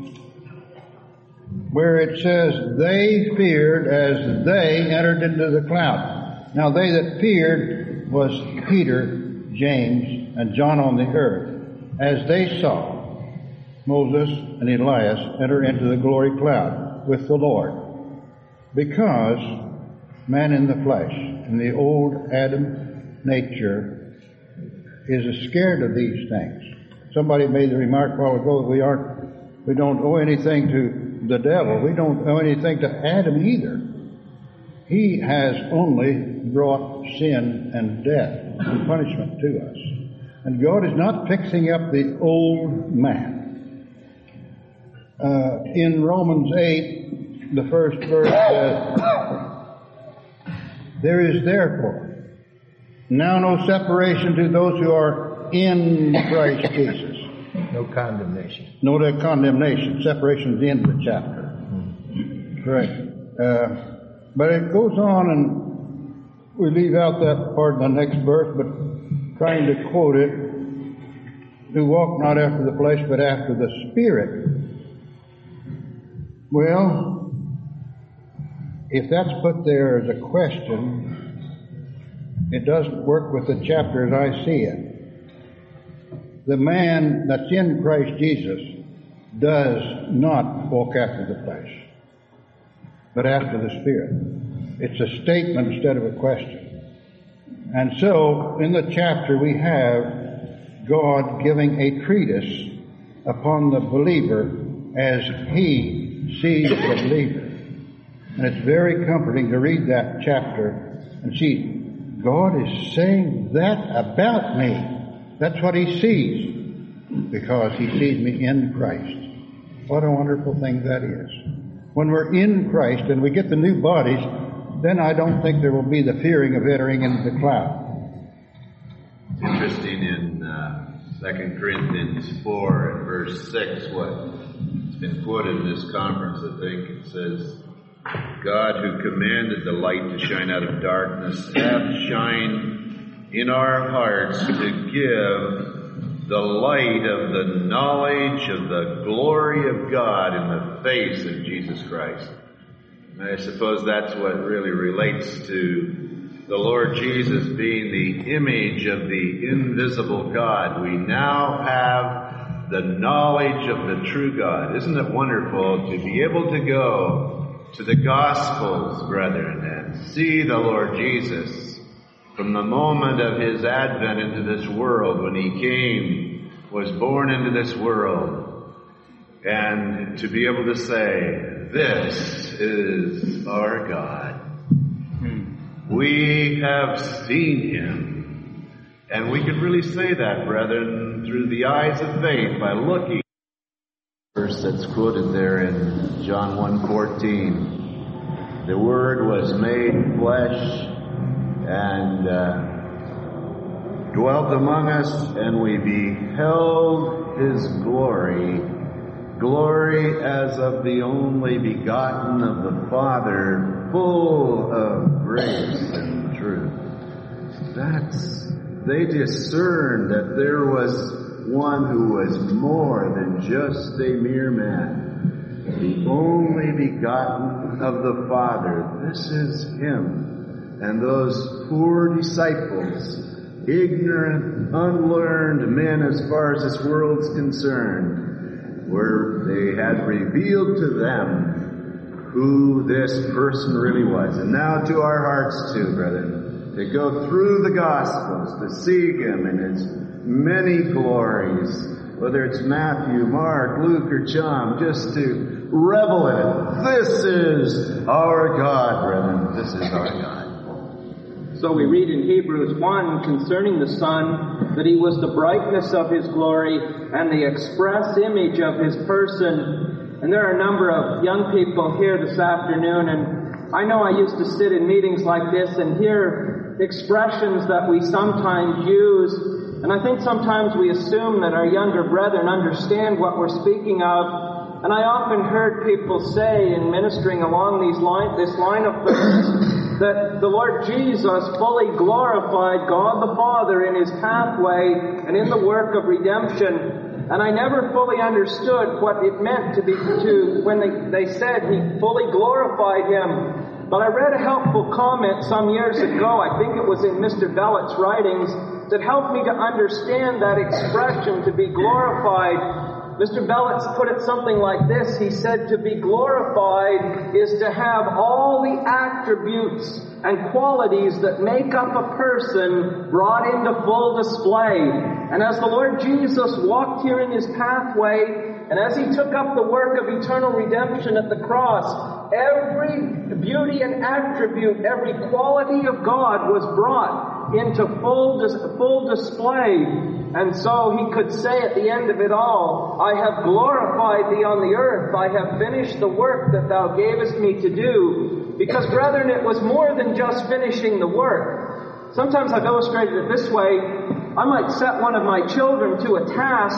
where it says, they feared as they entered into the cloud. Now they that feared was Peter, James, and John on the earth, as they saw Moses and Elias enter into the glory cloud with the Lord. Because man in the flesh, in the old Adam nature, is scared of these things. Somebody made the remark a while ago that we aren't, we don't owe anything to the devil. We don't owe anything to Adam either. He has only brought sin and death and punishment to us. And God is not fixing up the old man. Uh, in Romans eight, the first verse says, there is therefore now no separation to those who are in Christ Jesus. No condemnation. No condemnation. Separation is the end of the chapter. Mm-hmm. Correct. Uh, but it goes on, and we leave out that part in the next verse, but trying to quote it, who walk not after the flesh, but after the Spirit. Well, if that's put there as a question, it doesn't work with the chapter as I see it. The man that's in Christ Jesus does not walk after the flesh, but after the Spirit. It's a statement instead of a question. And so, in the chapter we have God giving a treatise upon the believer as He sees the believer. And it's very comforting to read that chapter and see God is saying that about me. That's what He sees, because He sees me in Christ. What a wonderful thing that is. When we're in Christ and we get the new bodies, then I don't think there will be the fearing of entering into the cloud. It's interesting in uh, Second Corinthians four and verse six, what it's been quoted in this conference, I think. It says, God who commanded the light to shine out of darkness hath shined in our hearts to give the light of the knowledge of the glory of God in the face of Jesus Christ. And I suppose that's what really relates to the Lord Jesus being the image of the invisible God. We now have the knowledge of the true God. Isn't it wonderful to be able to go to the Gospels, brethren, and see the Lord Jesus from the moment of his advent into this world, when he came, was born into this world, and to be able to say, this is our God. We have seen him. And we could really say that, brethren, through the eyes of faith by looking at the verse that's quoted there in John one fourteen. The Word was made flesh and uh, dwelt among us, and we beheld his glory, glory as of the only begotten of the Father, full of grace and truth. That's, they discerned that there was one who was more than just a mere man, the only begotten of the Father. This is him. And those poor disciples, ignorant, unlearned men as far as this world's concerned, where they had revealed to them who this person really was. And now to our hearts too, brethren, to go through the Gospels, to see him in his many glories, whether it's Matthew, Mark, Luke, or John, just to revel in it. This is our God, brethren. This is our God. So we read in Hebrews one concerning the Son that he was the brightness of his glory and the express image of his person. And there are a number of young people here this afternoon, and I know I used to sit in meetings like this and hear expressions that we sometimes use, and I think sometimes we assume that our younger brethren understand what we're speaking of. And I often heard people say in ministering along these line, this line of verses, that the Lord Jesus fully glorified God the Father in his pathway and in the work of redemption. And I never fully understood what it meant to be, to, when they, they said he fully glorified him. But I read a helpful comment some years ago, I think it was in Mister Bellett's writings, that helped me to understand that expression, to be glorified. Mister Bellet's put it something like this. He said, to be glorified is to have all the attributes and qualities that make up a person brought into full display. And as the Lord Jesus walked here in his pathway, and as he took up the work of eternal redemption at the cross, every beauty and attribute, every quality of God was brought into full dis- full display. And so he could say at the end of it all, I have glorified thee on the earth. I have finished the work that thou gavest me to do. Because, brethren, it was more than just finishing the work. Sometimes I've illustrated it this way. I might set one of my children to a task,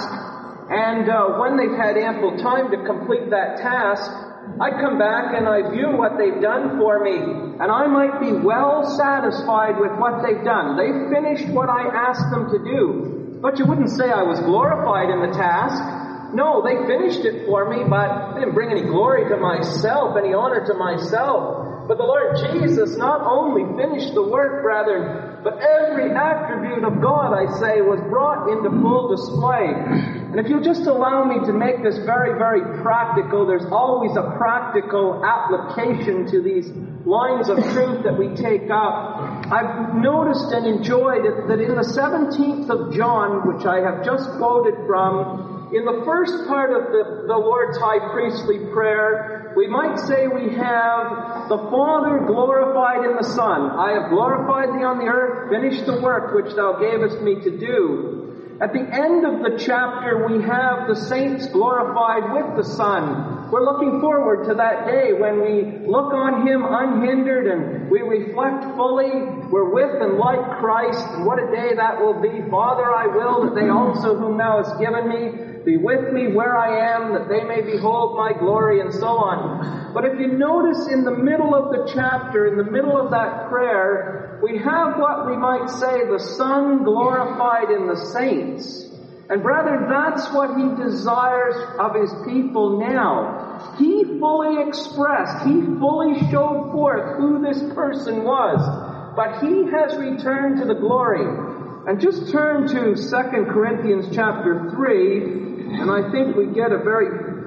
and uh, when they've had ample time to complete that task, I come back and I view what they've done for me, and I might be well satisfied with what they've done. They've finished what I asked them to do. But you wouldn't say I was glorified in the task. No, they finished it for me, but I didn't bring any glory to myself, any honor to myself. But the Lord Jesus not only finished the work, brethren, but every attribute of God, I say, was brought into full display. And if you'll just allow me to make this very, very practical, there's always a practical application to these lines of truth that we take up. I've noticed and enjoyed it that in the seventeenth of John, which I have just quoted from, in the first part of the, the Lord's high priestly prayer, we might say we have the Father glorified in the Son. I have glorified thee on the earth, finished the work which thou gavest me to do. At the end of the chapter, we have the saints glorified with the Son. We're looking forward to that day when we look on him unhindered and we reflect fully. We're with and like Christ. And what a day that will be. Father, I will that they also whom thou hast given me be with me where I am, that they may behold my glory, and so on. But if you notice in the middle of the chapter, in the middle of that prayer, we have what we might say the Son glorified in the saints. And brethren, that's what he desires of his people now. He fully expressed, he fully showed forth who this person was. But he has returned to the glory. And just turn to Second Corinthians chapter three, and I think we get a very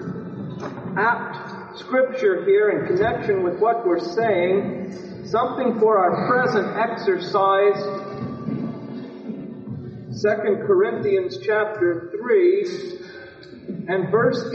apt scripture here in connection with what we're saying. Something for our present exercise. Second Corinthians chapter three and verse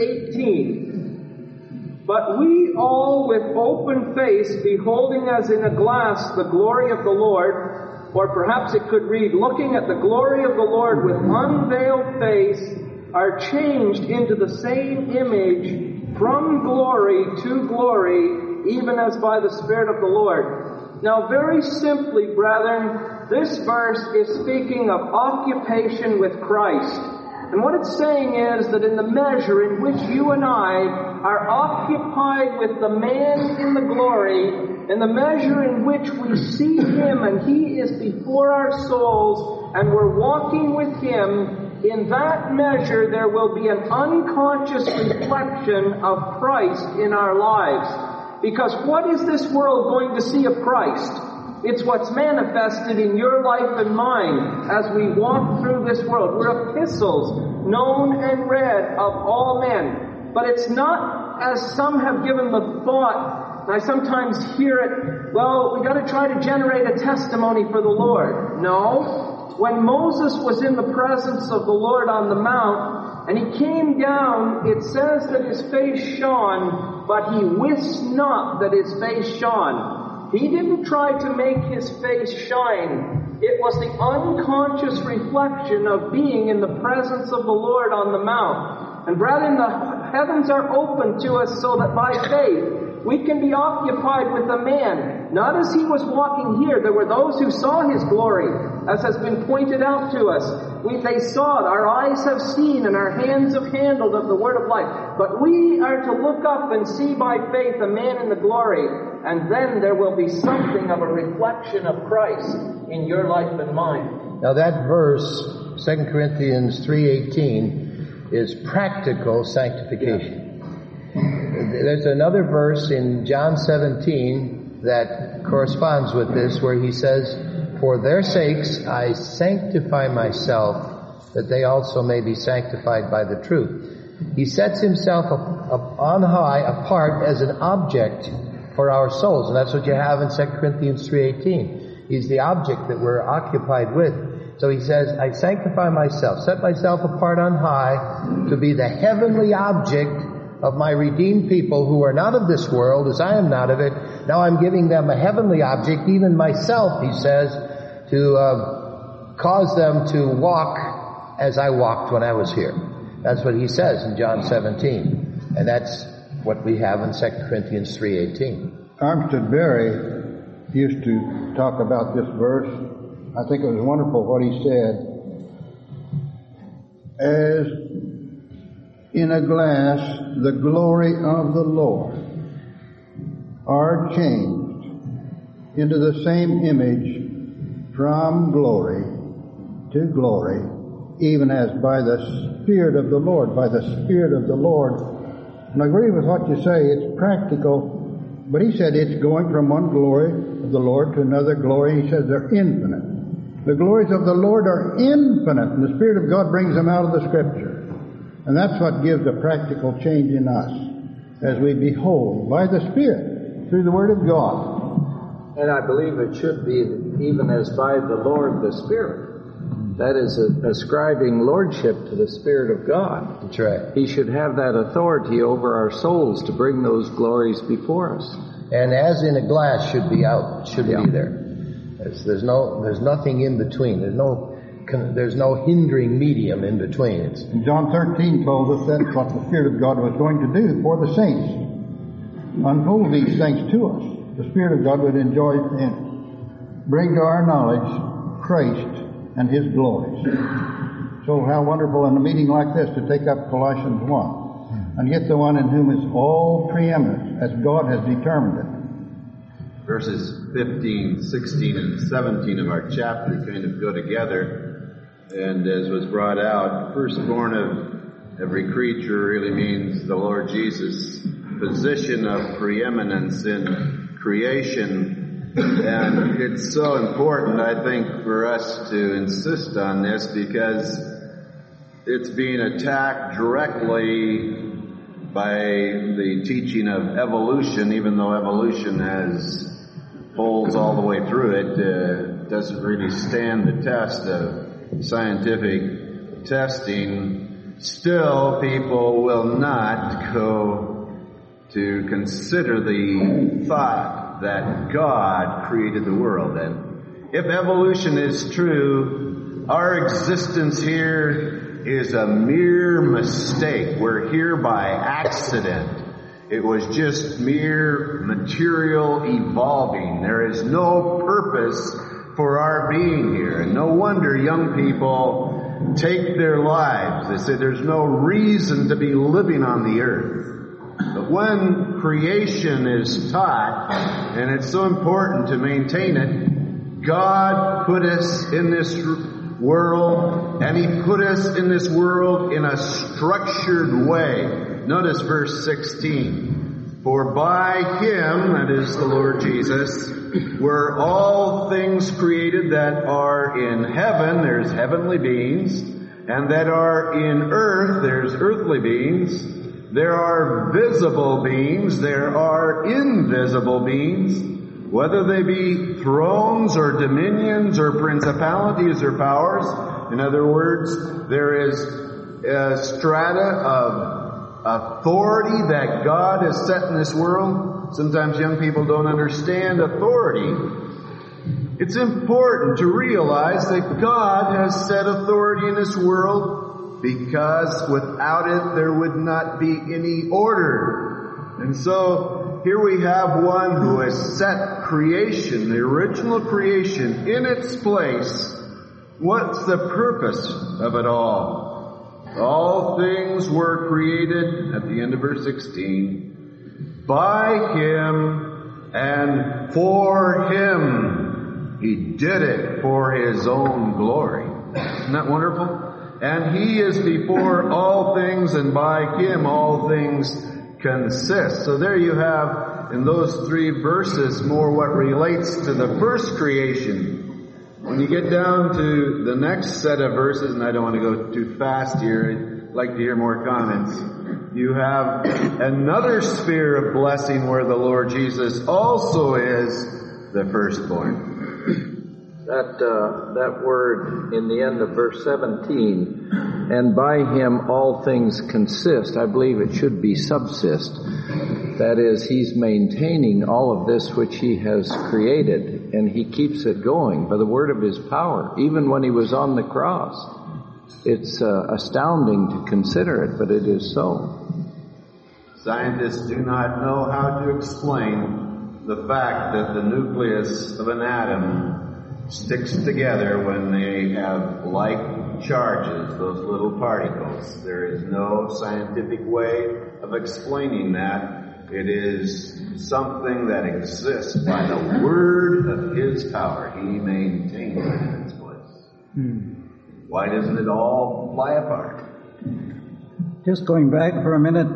eighteen. But we all with open face, beholding as in a glass the glory of the Lord, or perhaps it could read, looking at the glory of the Lord with unveiled face, are changed into the same image from glory to glory, even as by the Spirit of the Lord. Now, very simply, brethren, this verse is speaking of occupation with Christ. And what it's saying is that in the measure in which you and I are occupied with the man in the glory, in the measure in which we see him and he is before our souls and we're walking with him, in that measure there will be an unconscious reflection of Christ in our lives. Because what is this world going to see of Christ? It's what's manifested in your life and mine as we walk through this world. We're epistles known and read of all men. But it's not as some have given the thought, and I sometimes hear it, well, we got to try to generate a testimony for the Lord. No. When Moses was in the presence of the Lord on the mount, and he came down, it says that his face shone, but he wist not that his face shone. He didn't try to make his face shine. It was the unconscious reflection of being in the presence of the Lord on the mount. And brethren, the heavens are open to us so that by faith we can be occupied with a man. Not as he was walking here. There were those who saw his glory, as has been pointed out to us. We, they saw it. Our eyes have seen and our hands have handled of the word of life. But we are to look up and see by faith a man in the glory. And then there will be something of a reflection of Christ in your life and mine. Now that verse, Second Corinthians three eighteen, is practical sanctification. Yeah. There's another verse in John seventeen that corresponds with this where he says, "For their sakes I sanctify myself, that they also may be sanctified by the truth." He sets himself up, up on high, apart as an object for our souls. And that's what you have in Second Corinthians three eighteen. He's the object that we're occupied with. So he says, I sanctify myself, set myself apart on high to be the heavenly object of my redeemed people who are not of this world as I am not of it. Now I'm giving them a heavenly object, even myself, he says, to uh, cause them to walk as I walked when I was here. That's what he says in John seventeen. And that's what we have in Second Corinthians three eighteen. Armstead Berry used to talk about this verse. I think it was wonderful what he said. As in a glass, the glory of the Lord are changed into the same image from glory to glory, even as by the Spirit of the Lord, by the Spirit of the Lord. And I agree with what you say, it's practical, but he said it's going from one glory of the Lord to another glory. He says they're infinite. The glories of the Lord are infinite, and the Spirit of God brings them out of the Scripture. And that's what gives a practical change in us, as we behold by the Spirit, through the Word of God. And I believe it should be even as by the Lord the Spirit. That is a, ascribing lordship to the Spirit of God. That's right. He should have that authority over our souls to bring those glories before us. And as in a glass should be out, should yeah. be there. There's, there's no, there's nothing in between. There's no, there's no hindering medium in between. It's, John thirteen told us that's what the Spirit of God was going to do for the saints. Unfold these things to us. The Spirit of God would enjoy and bring to our knowledge Christ and His glories. So how wonderful in a meeting like this to take up Colossians one and get the one in whom is all preeminence, as God has determined it. Verses fifteen, sixteen, and seventeen of our chapter kind of go together. And as was brought out, firstborn of every creature really means the Lord Jesus' position of preeminence in creation. And it's so important, I think, for us to insist on this because it's being attacked directly by the teaching of evolution, even though evolution has holes all the way through it, uh, doesn't really stand the test of scientific testing. Still, people will not go to consider the thought that God created the world. And if evolution is true, our existence here is a mere mistake. We're here by accident. It was just mere material evolving. There is no purpose for our being here. And no wonder young people take their lives. They say there's no reason to be living on the earth. But when creation is taught, and it's so important to maintain it, God put us in this world, and He put us in this world in a structured way. Notice verse sixteen. For by Him, that is the Lord Jesus, were all things created that are in heaven, there's heavenly beings, and that are in earth, there's earthly beings. There are visible beings, there are invisible beings, whether they be thrones or dominions or principalities or powers. In other words, there is a strata of authority that God has set in this world. Sometimes young people don't understand authority. It's important to realize that God has set authority in this world because without it there would not be any order. And so here we have one who has set creation, the original creation, in its place. What's the purpose of it all? All things were created, at the end of verse sixteen, by Him and for Him. He did it for His own glory. Isn't that wonderful? And He is before all things, and by Him all things consist. So there you have, in those three verses, more what relates to the first creation. When you get down to the next set of verses, and I don't want to go too fast here, I'd like to hear more comments. You have another sphere of blessing where the Lord Jesus also is the firstborn. That uh, that word in the end of verse seventeen, and by Him all things consist, I believe it should be subsist. That is, He's maintaining all of this which He has created, and He keeps it going by the word of His power, even when He was on the cross. It's uh, astounding to consider it, but it is so. Scientists do not know how to explain the fact that the nucleus of an atom sticks together when they have like charges, those little particles. There is no scientific way of explaining that. It is something that exists by the word of His power. He maintains it in its place. Hmm. Why doesn't it all fly apart? Just going back for a minute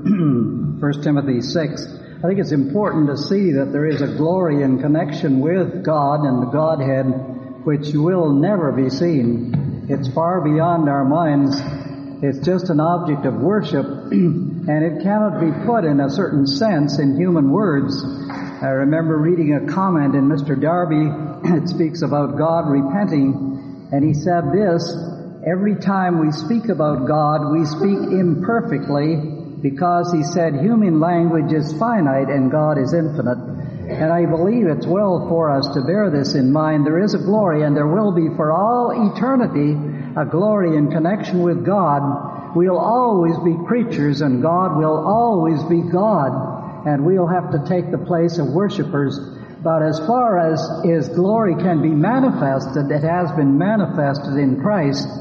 to First Timothy six, I think it's important to see that there is a glory in connection with God and the Godhead which will never be seen. It's far beyond our minds. It's just an object of worship, and it cannot be put in a certain sense in human words. I remember reading a comment in Mister Darby. It speaks about God repenting, and he said this: every time we speak about God, we speak imperfectly, because he said human language is finite and God is infinite. And I believe it's well for us to bear this in mind. There is a glory, and there will be for all eternity a glory in connection with God. We'll always be creatures, and God will always be God, and we'll have to take the place of worshipers. But as far as His glory can be manifested, it has been manifested in Christ.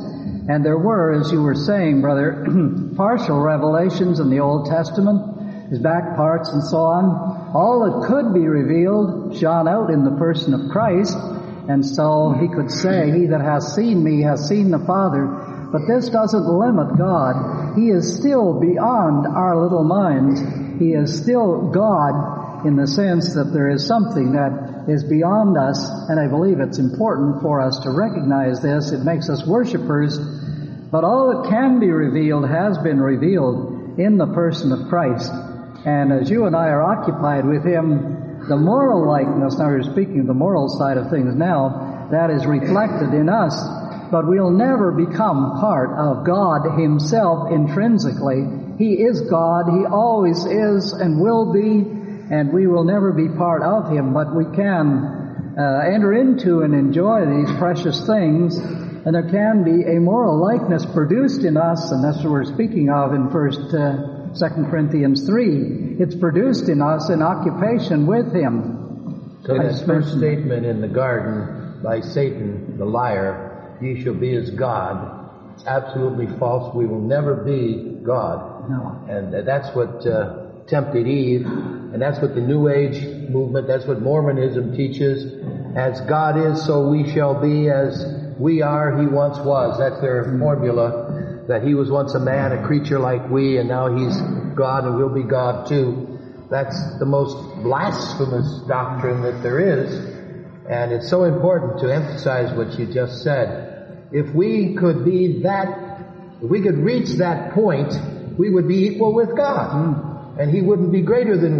And there were, as you were saying, brother, partial revelations in the Old Testament, his back parts and so on. All that could be revealed shone out in the person of Christ, and so he could say, he that has seen me has seen the Father. But this doesn't limit God. He is still beyond our little minds. He is still God in the sense that there is something that is beyond us, and I believe it's important for us to recognize this. It makes us worshipers, but all that can be revealed has been revealed in the person of Christ. And as you and I are occupied with Him, the moral likeness, now we're speaking of the moral side of things now, that is reflected in us. But we'll never become part of God Himself intrinsically. He is God. He always is and will be, and we will never be part of Him. But we can uh, enter into and enjoy these precious things, and there can be a moral likeness produced in us, and that's what we're speaking of in First, uh, Second Corinthians three. It's produced in us in occupation with Him. So this first statement in the garden by Satan, the liar, "Ye shall be as God," it's absolutely false. We will never be God. No. And that's what uh, tempted Eve, and that's what the New Age movement, that's what Mormonism teaches. As God is, so we shall be. As we are, He once was. That's their formula, that He was once a man, a creature like we, and now He's God and will be God too. That's the most blasphemous doctrine that there is. And it's so important to emphasize what you just said. If we could be that, if we could reach that point, we would be equal with God. Mm. And He wouldn't be greater than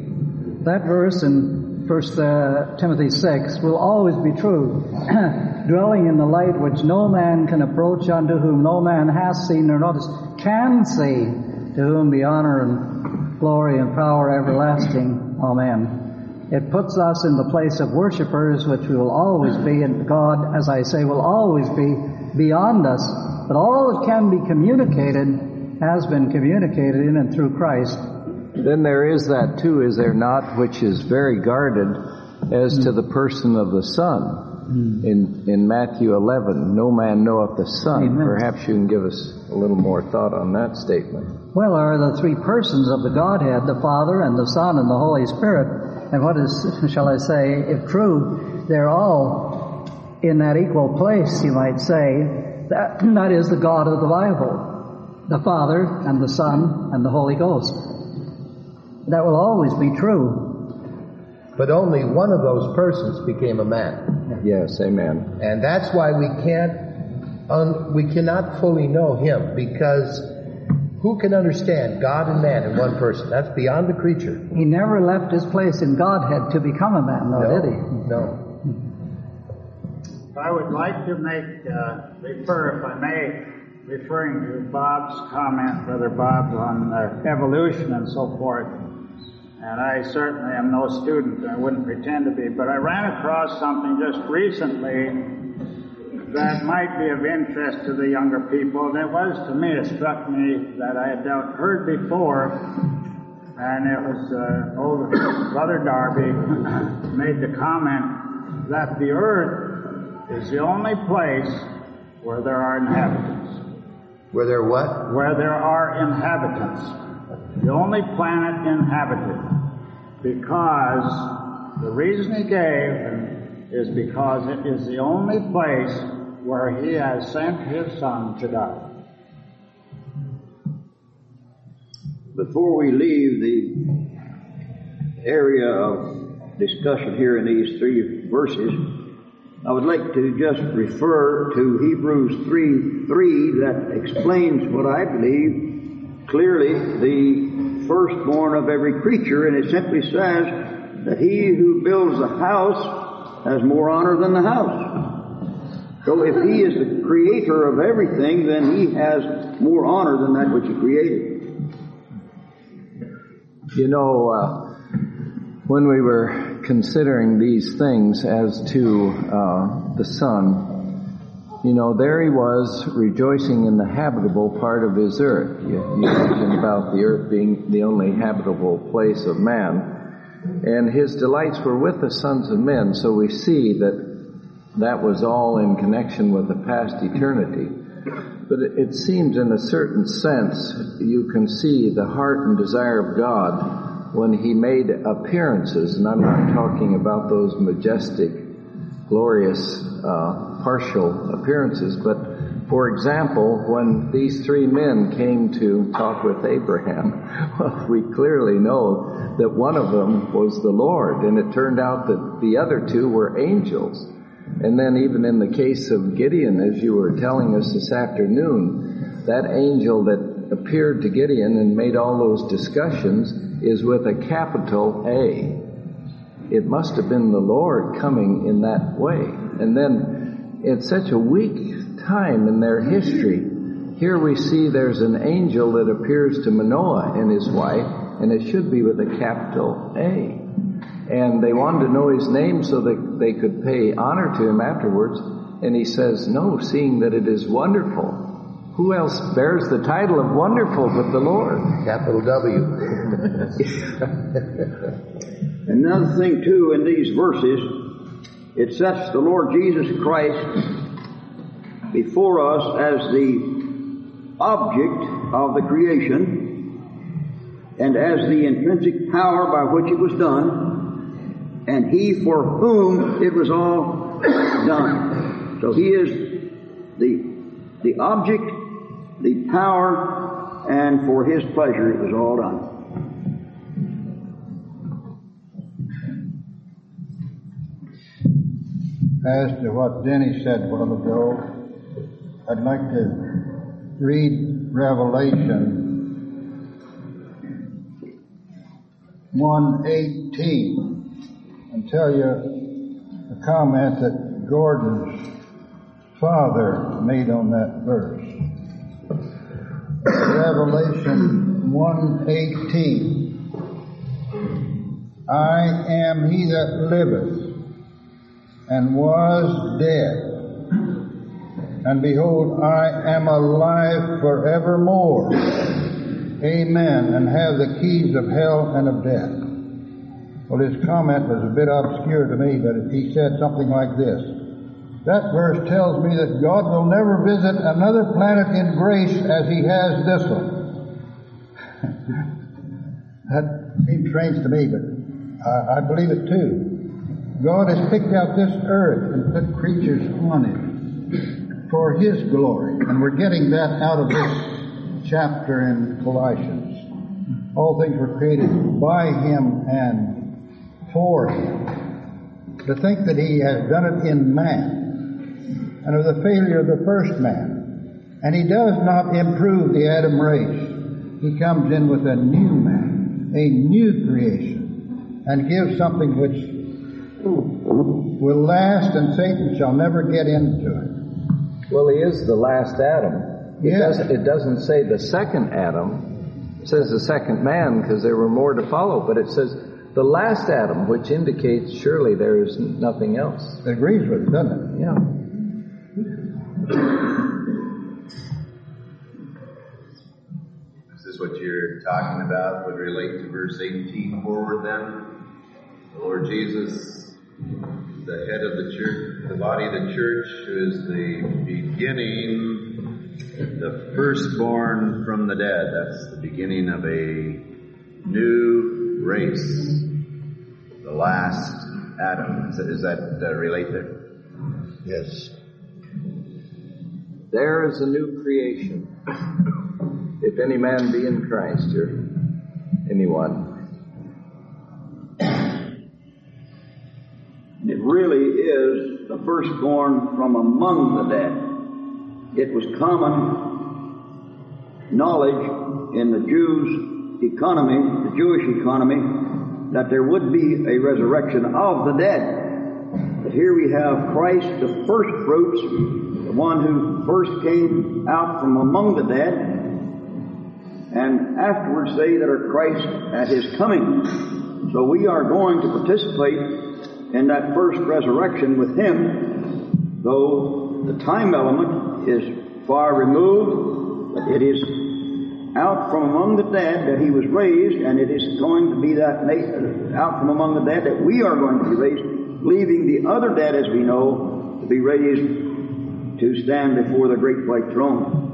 we. That verse in First uh, Timothy six will always be true. Dwelling in the light which no man can approach, unto whom no man has seen nor noticed, can see, to whom be honor and glory and power everlasting. Amen. It puts us in the place of worshipers, which we will always be, and God, as I say, will always be beyond us. But all that can be communicated has been communicated in and through Christ. Then there is that too, is there not, which is very guarded as mm. to the person of the Son. Mm. In in Matthew eleven, no man knoweth the Son. Amen. Perhaps you can give us a little more thought on that statement. Well, there are the three persons of the Godhead, the Father and the Son and the Holy Spirit. And what is, shall I say, if true, they're all in that equal place, you might say. That, that is the God of the Bible, the Father and the Son and the Holy Ghost. That will always be true. But only one of those persons became a man. Yes, amen. And that's why we can't, un, we cannot fully know Him, because who can understand God and man in one person? That's beyond the creature. He never left His place in Godhead to become a man, though, no, did He? No. I would like to make, uh, refer, if I may, referring to Bob's comment, Brother Bob, on uh, evolution and so forth. And I certainly am no student, I wouldn't pretend to be, but I ran across something just recently that might be of interest to the younger people. And it was, to me, it struck me that I had dealt, heard before, and it was uh, old Brother Darby made the comment that the earth is the only place where there are inhabitants. Where there what? Where there are inhabitants. The only planet inhabited. Because the reason he gave is because it is the only place where He has sent His Son to die. Before we leave the area of discussion here in these three verses, I would like to just refer to Hebrews three three that explains what I believe clearly, the firstborn of every creature, and it simply says that he who builds a house has more honor than the house. So if He is the creator of everything, then He has more honor than that which He created. You know, uh, when we were considering these things as to uh, the Son, you know, there He was rejoicing in the habitable part of His earth. You, you mentioned about the earth being the only habitable place of man. And His delights were with the sons of men, so we see that that was all in connection with the past eternity. But it, it seems in a certain sense you can see the heart and desire of God when He made appearances, and I'm not talking about those majestic, glorious, uh, partial appearances, but for example, when these three men came to talk with Abraham, well, we clearly know that one of them was the Lord, and it turned out that the other two were angels. And then even in the case of Gideon, as you were telling us this afternoon, that angel that appeared to Gideon and made all those discussions is with a capital A. It must have been the Lord coming in that way. And then it's such a weak time in their history. Here we see there's an angel that appears to Manoah and his wife, and it should be with a capital A. And they wanted to know his name so that they could pay honor to him afterwards. And he says, no, seeing that it is wonderful. Who else bears the title of wonderful but the Lord? Capital W. Another thing, too, in these verses, it sets the Lord Jesus Christ before us as the object of the creation and as the intrinsic power by which it was done, and He for whom it was all done. So He is the, the object, the power, and for His pleasure it was all done. As to what Denny said a while ago, I'd like to read Revelation one eighteen and tell you a comment that Gordon's father made on that verse. Revelation one eighteen. I am He that liveth and was dead, and behold, I am alive forevermore. Amen. And have the keys of hell and of death. Well, his comment was a bit obscure to me, but he said something like this. That verse tells me that God will never visit another planet in grace as He has this one. That seems strange to me, but I, I believe it too. God has picked out this earth and put creatures on it for His glory. And we're getting that out of this chapter in Colossians. All things were created by Him and for Him. To think that He has done it in man, and of the failure of the first man. And He does not improve the Adam race. He comes in with a new man, a new creation, and gives something which will last, and Satan shall never get into it. Well, He is the last Adam. It, yes. doesn't, it doesn't say the second Adam. It says the second man because there were more to follow, but it says the last Adam, which indicates surely there is nothing else. It agrees with it, doesn't it? Yeah. Is this what you're talking about would relate to verse eighteen forward then? The Lord Jesus, the head of the church, the body of the church, who is the beginning, the firstborn from the dead. That's the beginning of a new race. The last Adam. Is that, is that uh, relate there? Yes. There is a new creation. If any man be in Christ, or anyone. It really is the firstborn from among the dead. It was common knowledge in the Jews' economy, the Jewish economy, that there would be a resurrection of the dead. But here we have Christ, the first fruits, the one who first came out from among the dead, and afterwards they that are Christ at His coming. So we are going to participate in that first resurrection with Him, though the time element is far removed, but it is out from among the dead that He was raised, and it is going to be that out from among the dead that we are going to be raised, leaving the other dead, as we know, to be raised to stand before the great white throne.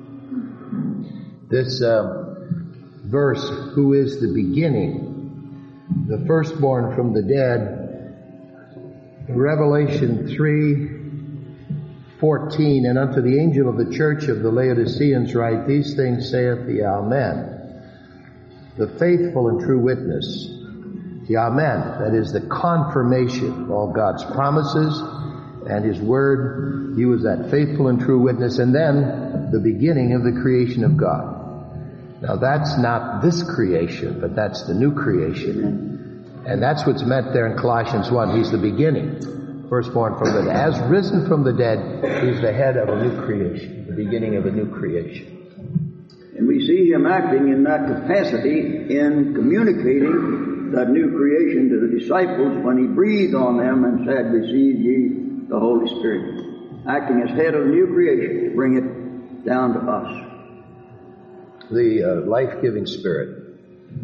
This uh, verse, who is the beginning, the firstborn from the dead, Revelation three fourteen, and unto the angel of the church of the Laodiceans write, these things saith the Amen, the faithful and true witness. The Amen, that is the confirmation of all God's promises and His Word. He was that faithful and true witness, and then the beginning of the creation of God. Now that's not this creation, but that's the new creation. And that's what's meant there in Colossians one. He's the beginning, firstborn from the dead. As risen from the dead, He's the head of a new creation, the beginning of a new creation. And we see Him acting in that capacity in communicating that new creation to the disciples when He breathed on them and said, receive ye the Holy Spirit. Acting as head of the new creation to bring it down to us. The uh, life-giving Spirit.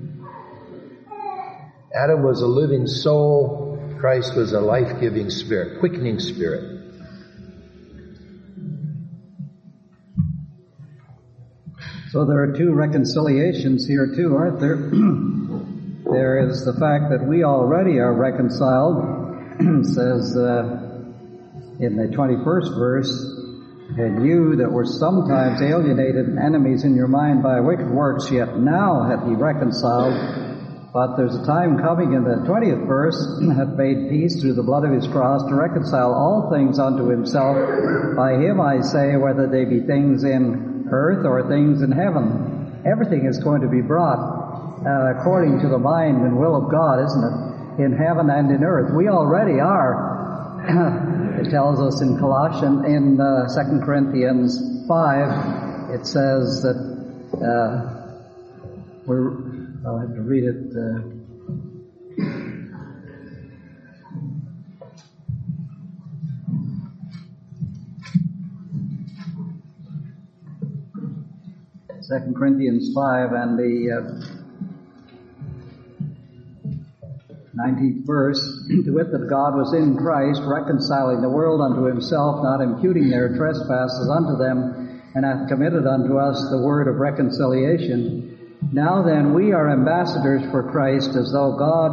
Adam was a living soul. Christ was a life-giving Spirit, quickening Spirit. So there are two reconciliations here too, aren't there? There is the fact that we already are reconciled. It says uh, in the twenty-first verse, and you that were sometimes alienated and enemies in your mind by wicked works, yet now hath He reconciled. But there's a time coming in the twentieth verse, hath made peace through the blood of His cross to reconcile all things unto Himself. By Him I say, whether they be things in earth or things in heaven. Everything is going to be brought uh, according to the mind and will of God, isn't it? In heaven and in earth. We already are. It tells us in Colossians, in uh, Second Corinthians five, it says that uh, we're, I'll have to read it. Uh, Second Corinthians five and the uh, nineteenth verse, to wit that God was in Christ, reconciling the world unto Himself, not imputing their trespasses unto them, and hath committed unto us the word of reconciliation. Now then, we are ambassadors for Christ, as though God,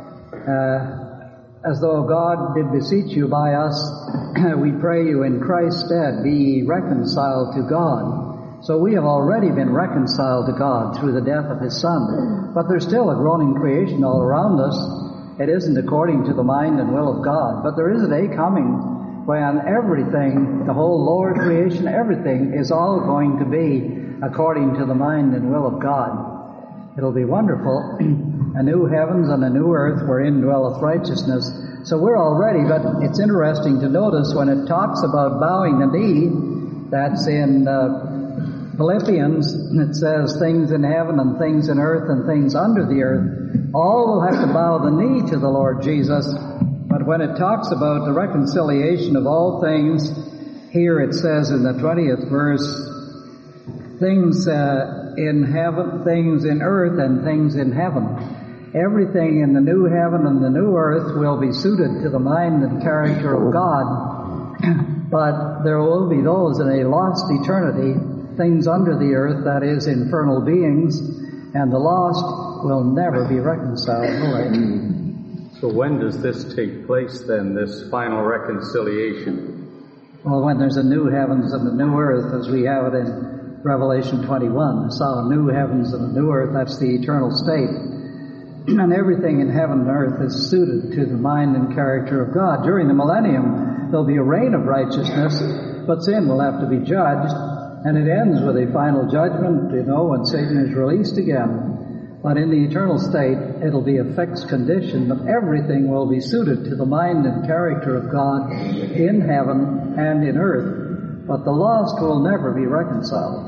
uh, as though God did beseech you by us. We pray you in Christ's stead, be ye reconciled to God. So we have already been reconciled to God through the death of His Son. But there's still a groaning creation all around us. It isn't according to the mind and will of God. But there is a day coming when everything, the whole lower creation, everything is all going to be according to the mind and will of God. It'll be wonderful. A new heavens and a new earth wherein dwelleth righteousness. So we're already, but it's interesting to notice when it talks about bowing the knee, that's in uh, Philippians, it says things in heaven and things in earth and things under the earth. All will have to bow the knee to the Lord Jesus. But when it talks about the reconciliation of all things, here it says in the twentieth verse, things uh, in heaven, things in earth, and things in heaven. Everything in the new heaven and the new earth will be suited to the mind and character of God. But there will be those in a lost eternity, things under the earth, that is, infernal beings, and the lost will never be reconciled, will they? So when does this take place then, this final reconciliation? Well, when there's a new heavens and a new earth, as we have it in Revelation twenty-one. I saw a new heavens and a new earth, that's the eternal state. And everything in heaven and earth is suited to the mind and character of God. During the millennium, there'll be a reign of righteousness, but sin will have to be judged, and it ends with a final judgment, you know, when Satan is released again. But in the eternal state, it'll be a fixed condition that everything will be suited to the mind and character of God in heaven and in earth. But the lost will never be reconciled.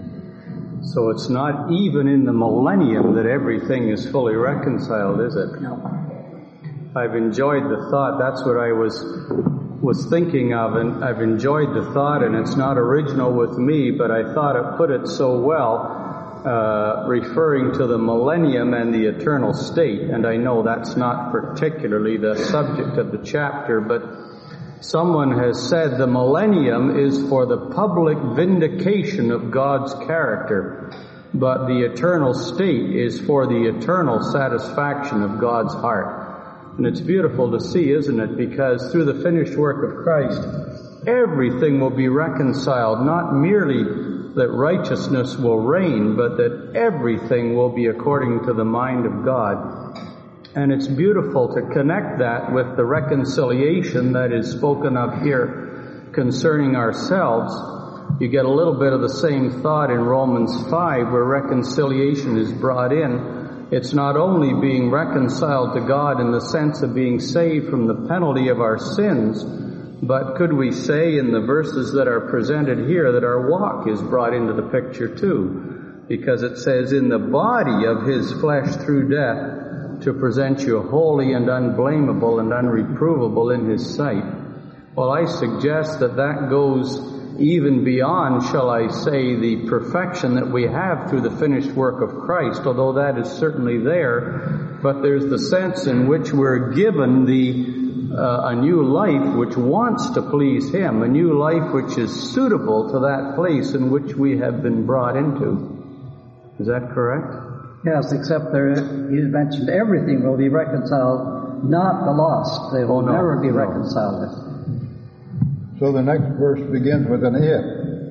So it's not even in the millennium that everything is fully reconciled, is it? No. I've enjoyed the thought. That's what I was was thinking of, and I've enjoyed the thought, and it's not original with me, but I thought it put it so well, uh, referring to the millennium and the eternal state. And I know that's not particularly the subject of the chapter, but Someone has said the millennium is for the public vindication of God's character, but the eternal state is for the eternal satisfaction of God's heart. And it's beautiful to see, isn't it? Because through the finished work of Christ, everything will be reconciled, not merely that righteousness will reign, but that everything will be according to the mind of God. And it's beautiful to connect that with the reconciliation that is spoken of here concerning ourselves. You get a little bit of the same thought in Romans five, where reconciliation is brought in. It's not only being reconciled to God in the sense of being saved from the penalty of our sins, but could we say in the verses that are presented here that our walk is brought into the picture too? Because it says, in the body of his flesh through death, to present you holy and unblameable and unreprovable in his sight. Well, I suggest that that goes even beyond, shall I say, the perfection that we have through the finished work of Christ, although that is certainly there. But there's the sense in which we're given the uh, a new life which wants to please him, a new life which is suitable to that place in which we have been brought into. Is that correct? Yes, except there, you mentioned everything will be reconciled, not the lost. They will oh, no, never be no. reconciled with. So the next verse begins with an if.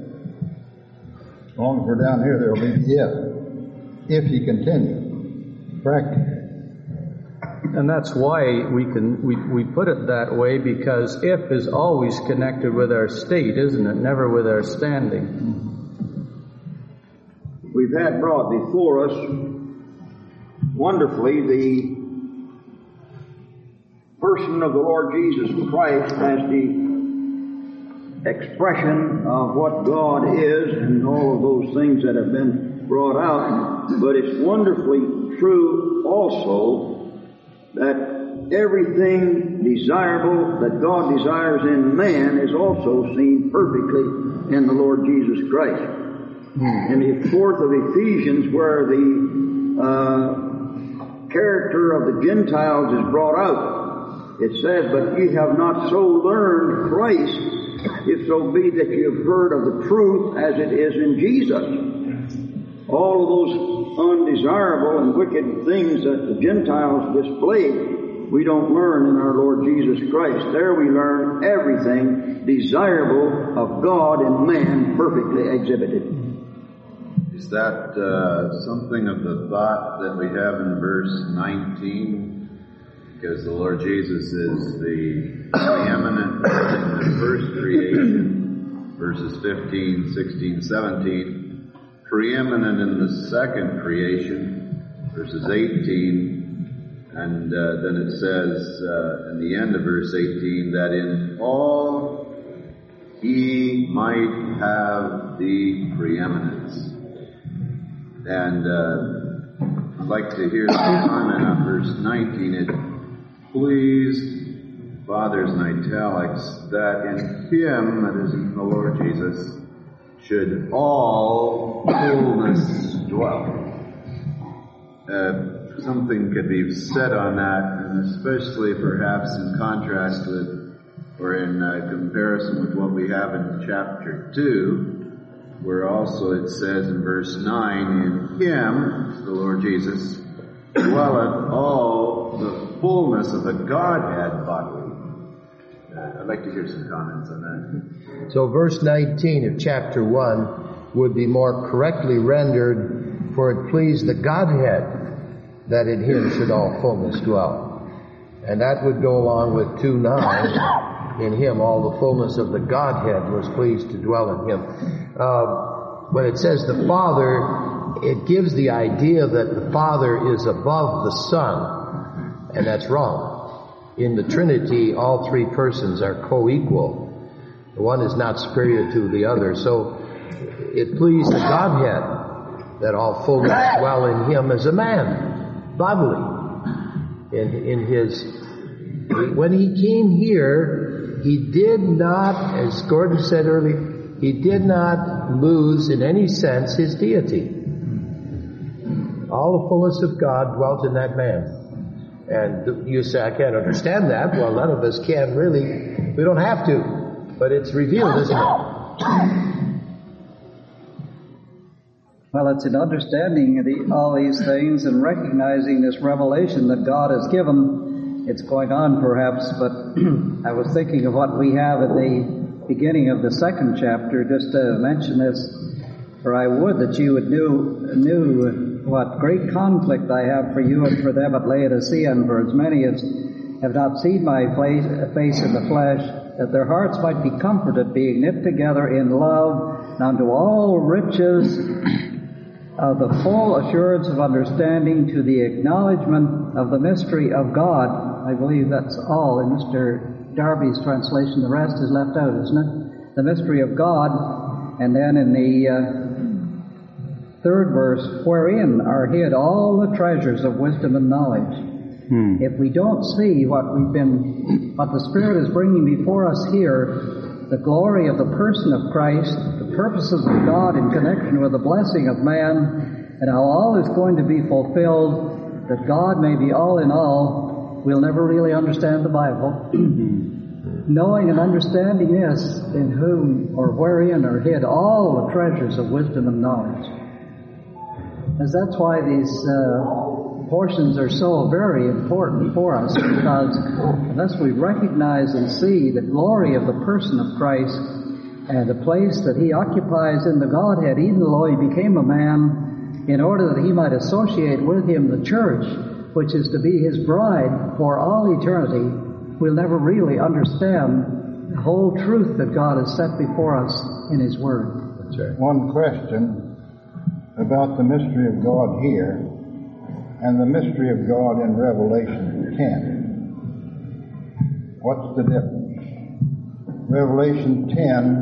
As long as we're down here, there will be if. If he continue. Practice. And that's why we can we, we put it that way, because if is always connected with our state, isn't it? Never with our standing. We've had brought before us wonderfully the person of the Lord Jesus Christ as the expression of what God is and all of those things that have been brought out. But it's wonderfully true also that everything desirable that God desires in man is also seen perfectly in the Lord Jesus Christ. Hmm. In the fourth of Ephesians, where the uh, character of the Gentiles is brought out, it says, "But ye have not so learned Christ, if so be that ye have heard of the truth as it is in Jesus." All of those undesirable and wicked things that the Gentiles display, we don't learn in our Lord Jesus Christ. There we learn everything desirable of God and man perfectly exhibited. Is that uh, something of the thought that we have in verse nineteen? Because the Lord Jesus is the preeminent in the first creation, verses fifteen, sixteen, seventeen. Preeminent in the second creation, verses eighteen, and uh, then it says uh, in the end of verse eighteen that in all he might have the preeminence. And uh, I'd like to hear the comment on verse nineteen. It pleased fathers in italics that in him, that is in the Lord Jesus, should all fullness dwell. Uh, something could be said on that, and especially perhaps in contrast with, or in uh, comparison with what we have in chapter two, where also it says in verse nine, in him, the Lord Jesus, dwelleth all the fullness of the Godhead bodily. Uh, I'd like to hear some comments on that. So verse nineteen of chapter one would be more correctly rendered, for it pleased the Godhead that in him should all fullness dwell. And that would go along with two nine. In him all the fullness of the Godhead was pleased to dwell in him. Uh, when it says the Father, it gives the idea that the Father is above the Son, and that's wrong. In the Trinity, all three persons are co-equal. One is not superior to the other. So it pleased the Godhead that all fullness dwell in him as a man, bodily. In, in his, when he came here, he did not, as Gordon said earlier, he did not lose in any sense his deity. All the fullness of God dwelt in that man. And you say, I can't understand that. Well, none of us can really. We don't have to. But it's revealed, isn't it? Well, it's in understanding the, all these things and recognizing this revelation that God has given. It's going on perhaps, but I was thinking of what we have at the beginning of the second chapter, just to mention this. For I would that you would knew, knew what great conflict I have for you and for them at Laodicea, and for as many as have not seen my face, face in the flesh, that their hearts might be comforted, being knit together in love, and unto all riches of the full assurance of understanding, to the acknowledgement of the mystery of God. I believe that's all in Mister Darby's translation. The rest is left out, isn't it? The mystery of God. And then in the uh, third verse, wherein are hid all the treasures of wisdom and knowledge. Hmm. If we don't see what we've been, what the Spirit is bringing before us here, the glory of the person of Christ, the purposes of God in connection with the blessing of man, and how all is going to be fulfilled, that God may be all in all, we'll never really understand the Bible. Knowing and understanding this, in whom or wherein are hid all the treasures of wisdom and knowledge. As that's why these uh, portions are so very important for us, because unless we recognize and see the glory of the person of Christ and the place that He occupies in the Godhead, even though He became a man, in order that He might associate with Him the church, which is to be His bride for all eternity, we'll never really understand the whole truth that God has set before us in His Word. That's right. One question about the mystery of God here and the mystery of God in Revelation ten. What's the difference? Revelation ten,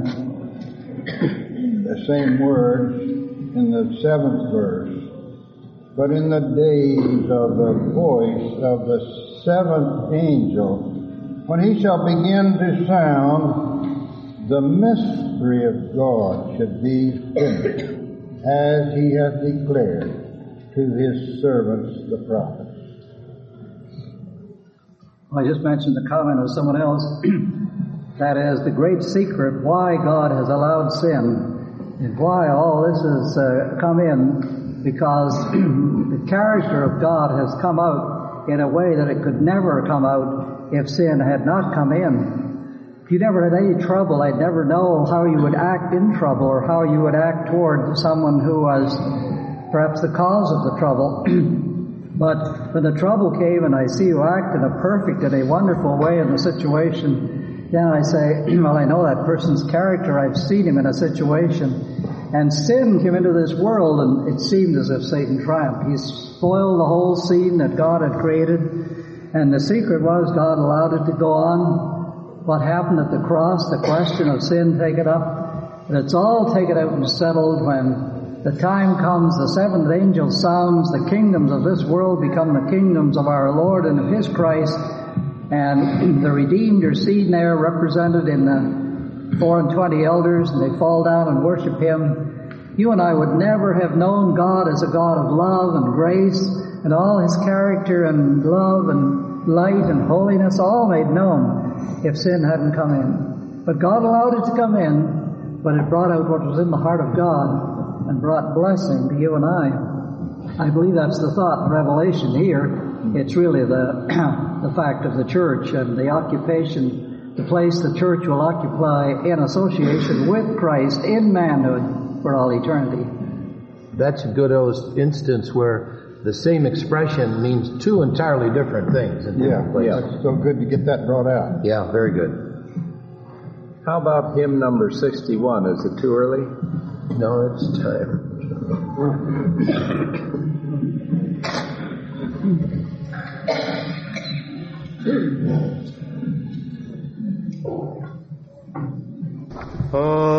the same words in the seventh verse. But in the days of the voice of the seventh angel, when he shall begin to sound, the mystery of God should be finished, as he hath declared to his servants the prophets. I just mentioned the comment of someone else. That is the great secret why God has allowed sin and why all this has uh, come in, because the character of God has come out in a way that it could never come out if sin had not come in. If you never had any trouble, I'd never know how you would act in trouble or how you would act toward someone who was perhaps the cause of the trouble. But when the trouble came and I see you act in a perfect and a wonderful way in the situation, then I say, well, I know that person's character. I've seen him in a situation. And sin came into this world, and it seemed as if Satan triumphed. He spoiled the whole scene that God had created. And the secret was God allowed it to go on. What happened at the cross, the question of sin taken up, and it's all taken out and settled when the time comes, the seventh angel sounds, the kingdoms of this world become the kingdoms of our Lord and of His Christ, and the redeemed are seen there represented in the four and twenty elders, and they fall down and worship Him. You and I would never have known God as a God of love and grace, and all His character and love and light and holiness all made known if sin hadn't come in. But God allowed it to come in, but it brought out what was in the heart of God and brought blessing to you and I. I believe that's the thought in Revelation here. It's really the the fact of the church and the occupation, the place the church will occupy in association with Christ in manhood for all eternity. That's a good instance where the same expression means two entirely different things in different yeah, places. Yeah, it's so good to get that brought out. Yeah, very good. How about hymn number sixty-one? Is it too early? No, it's time. Oh.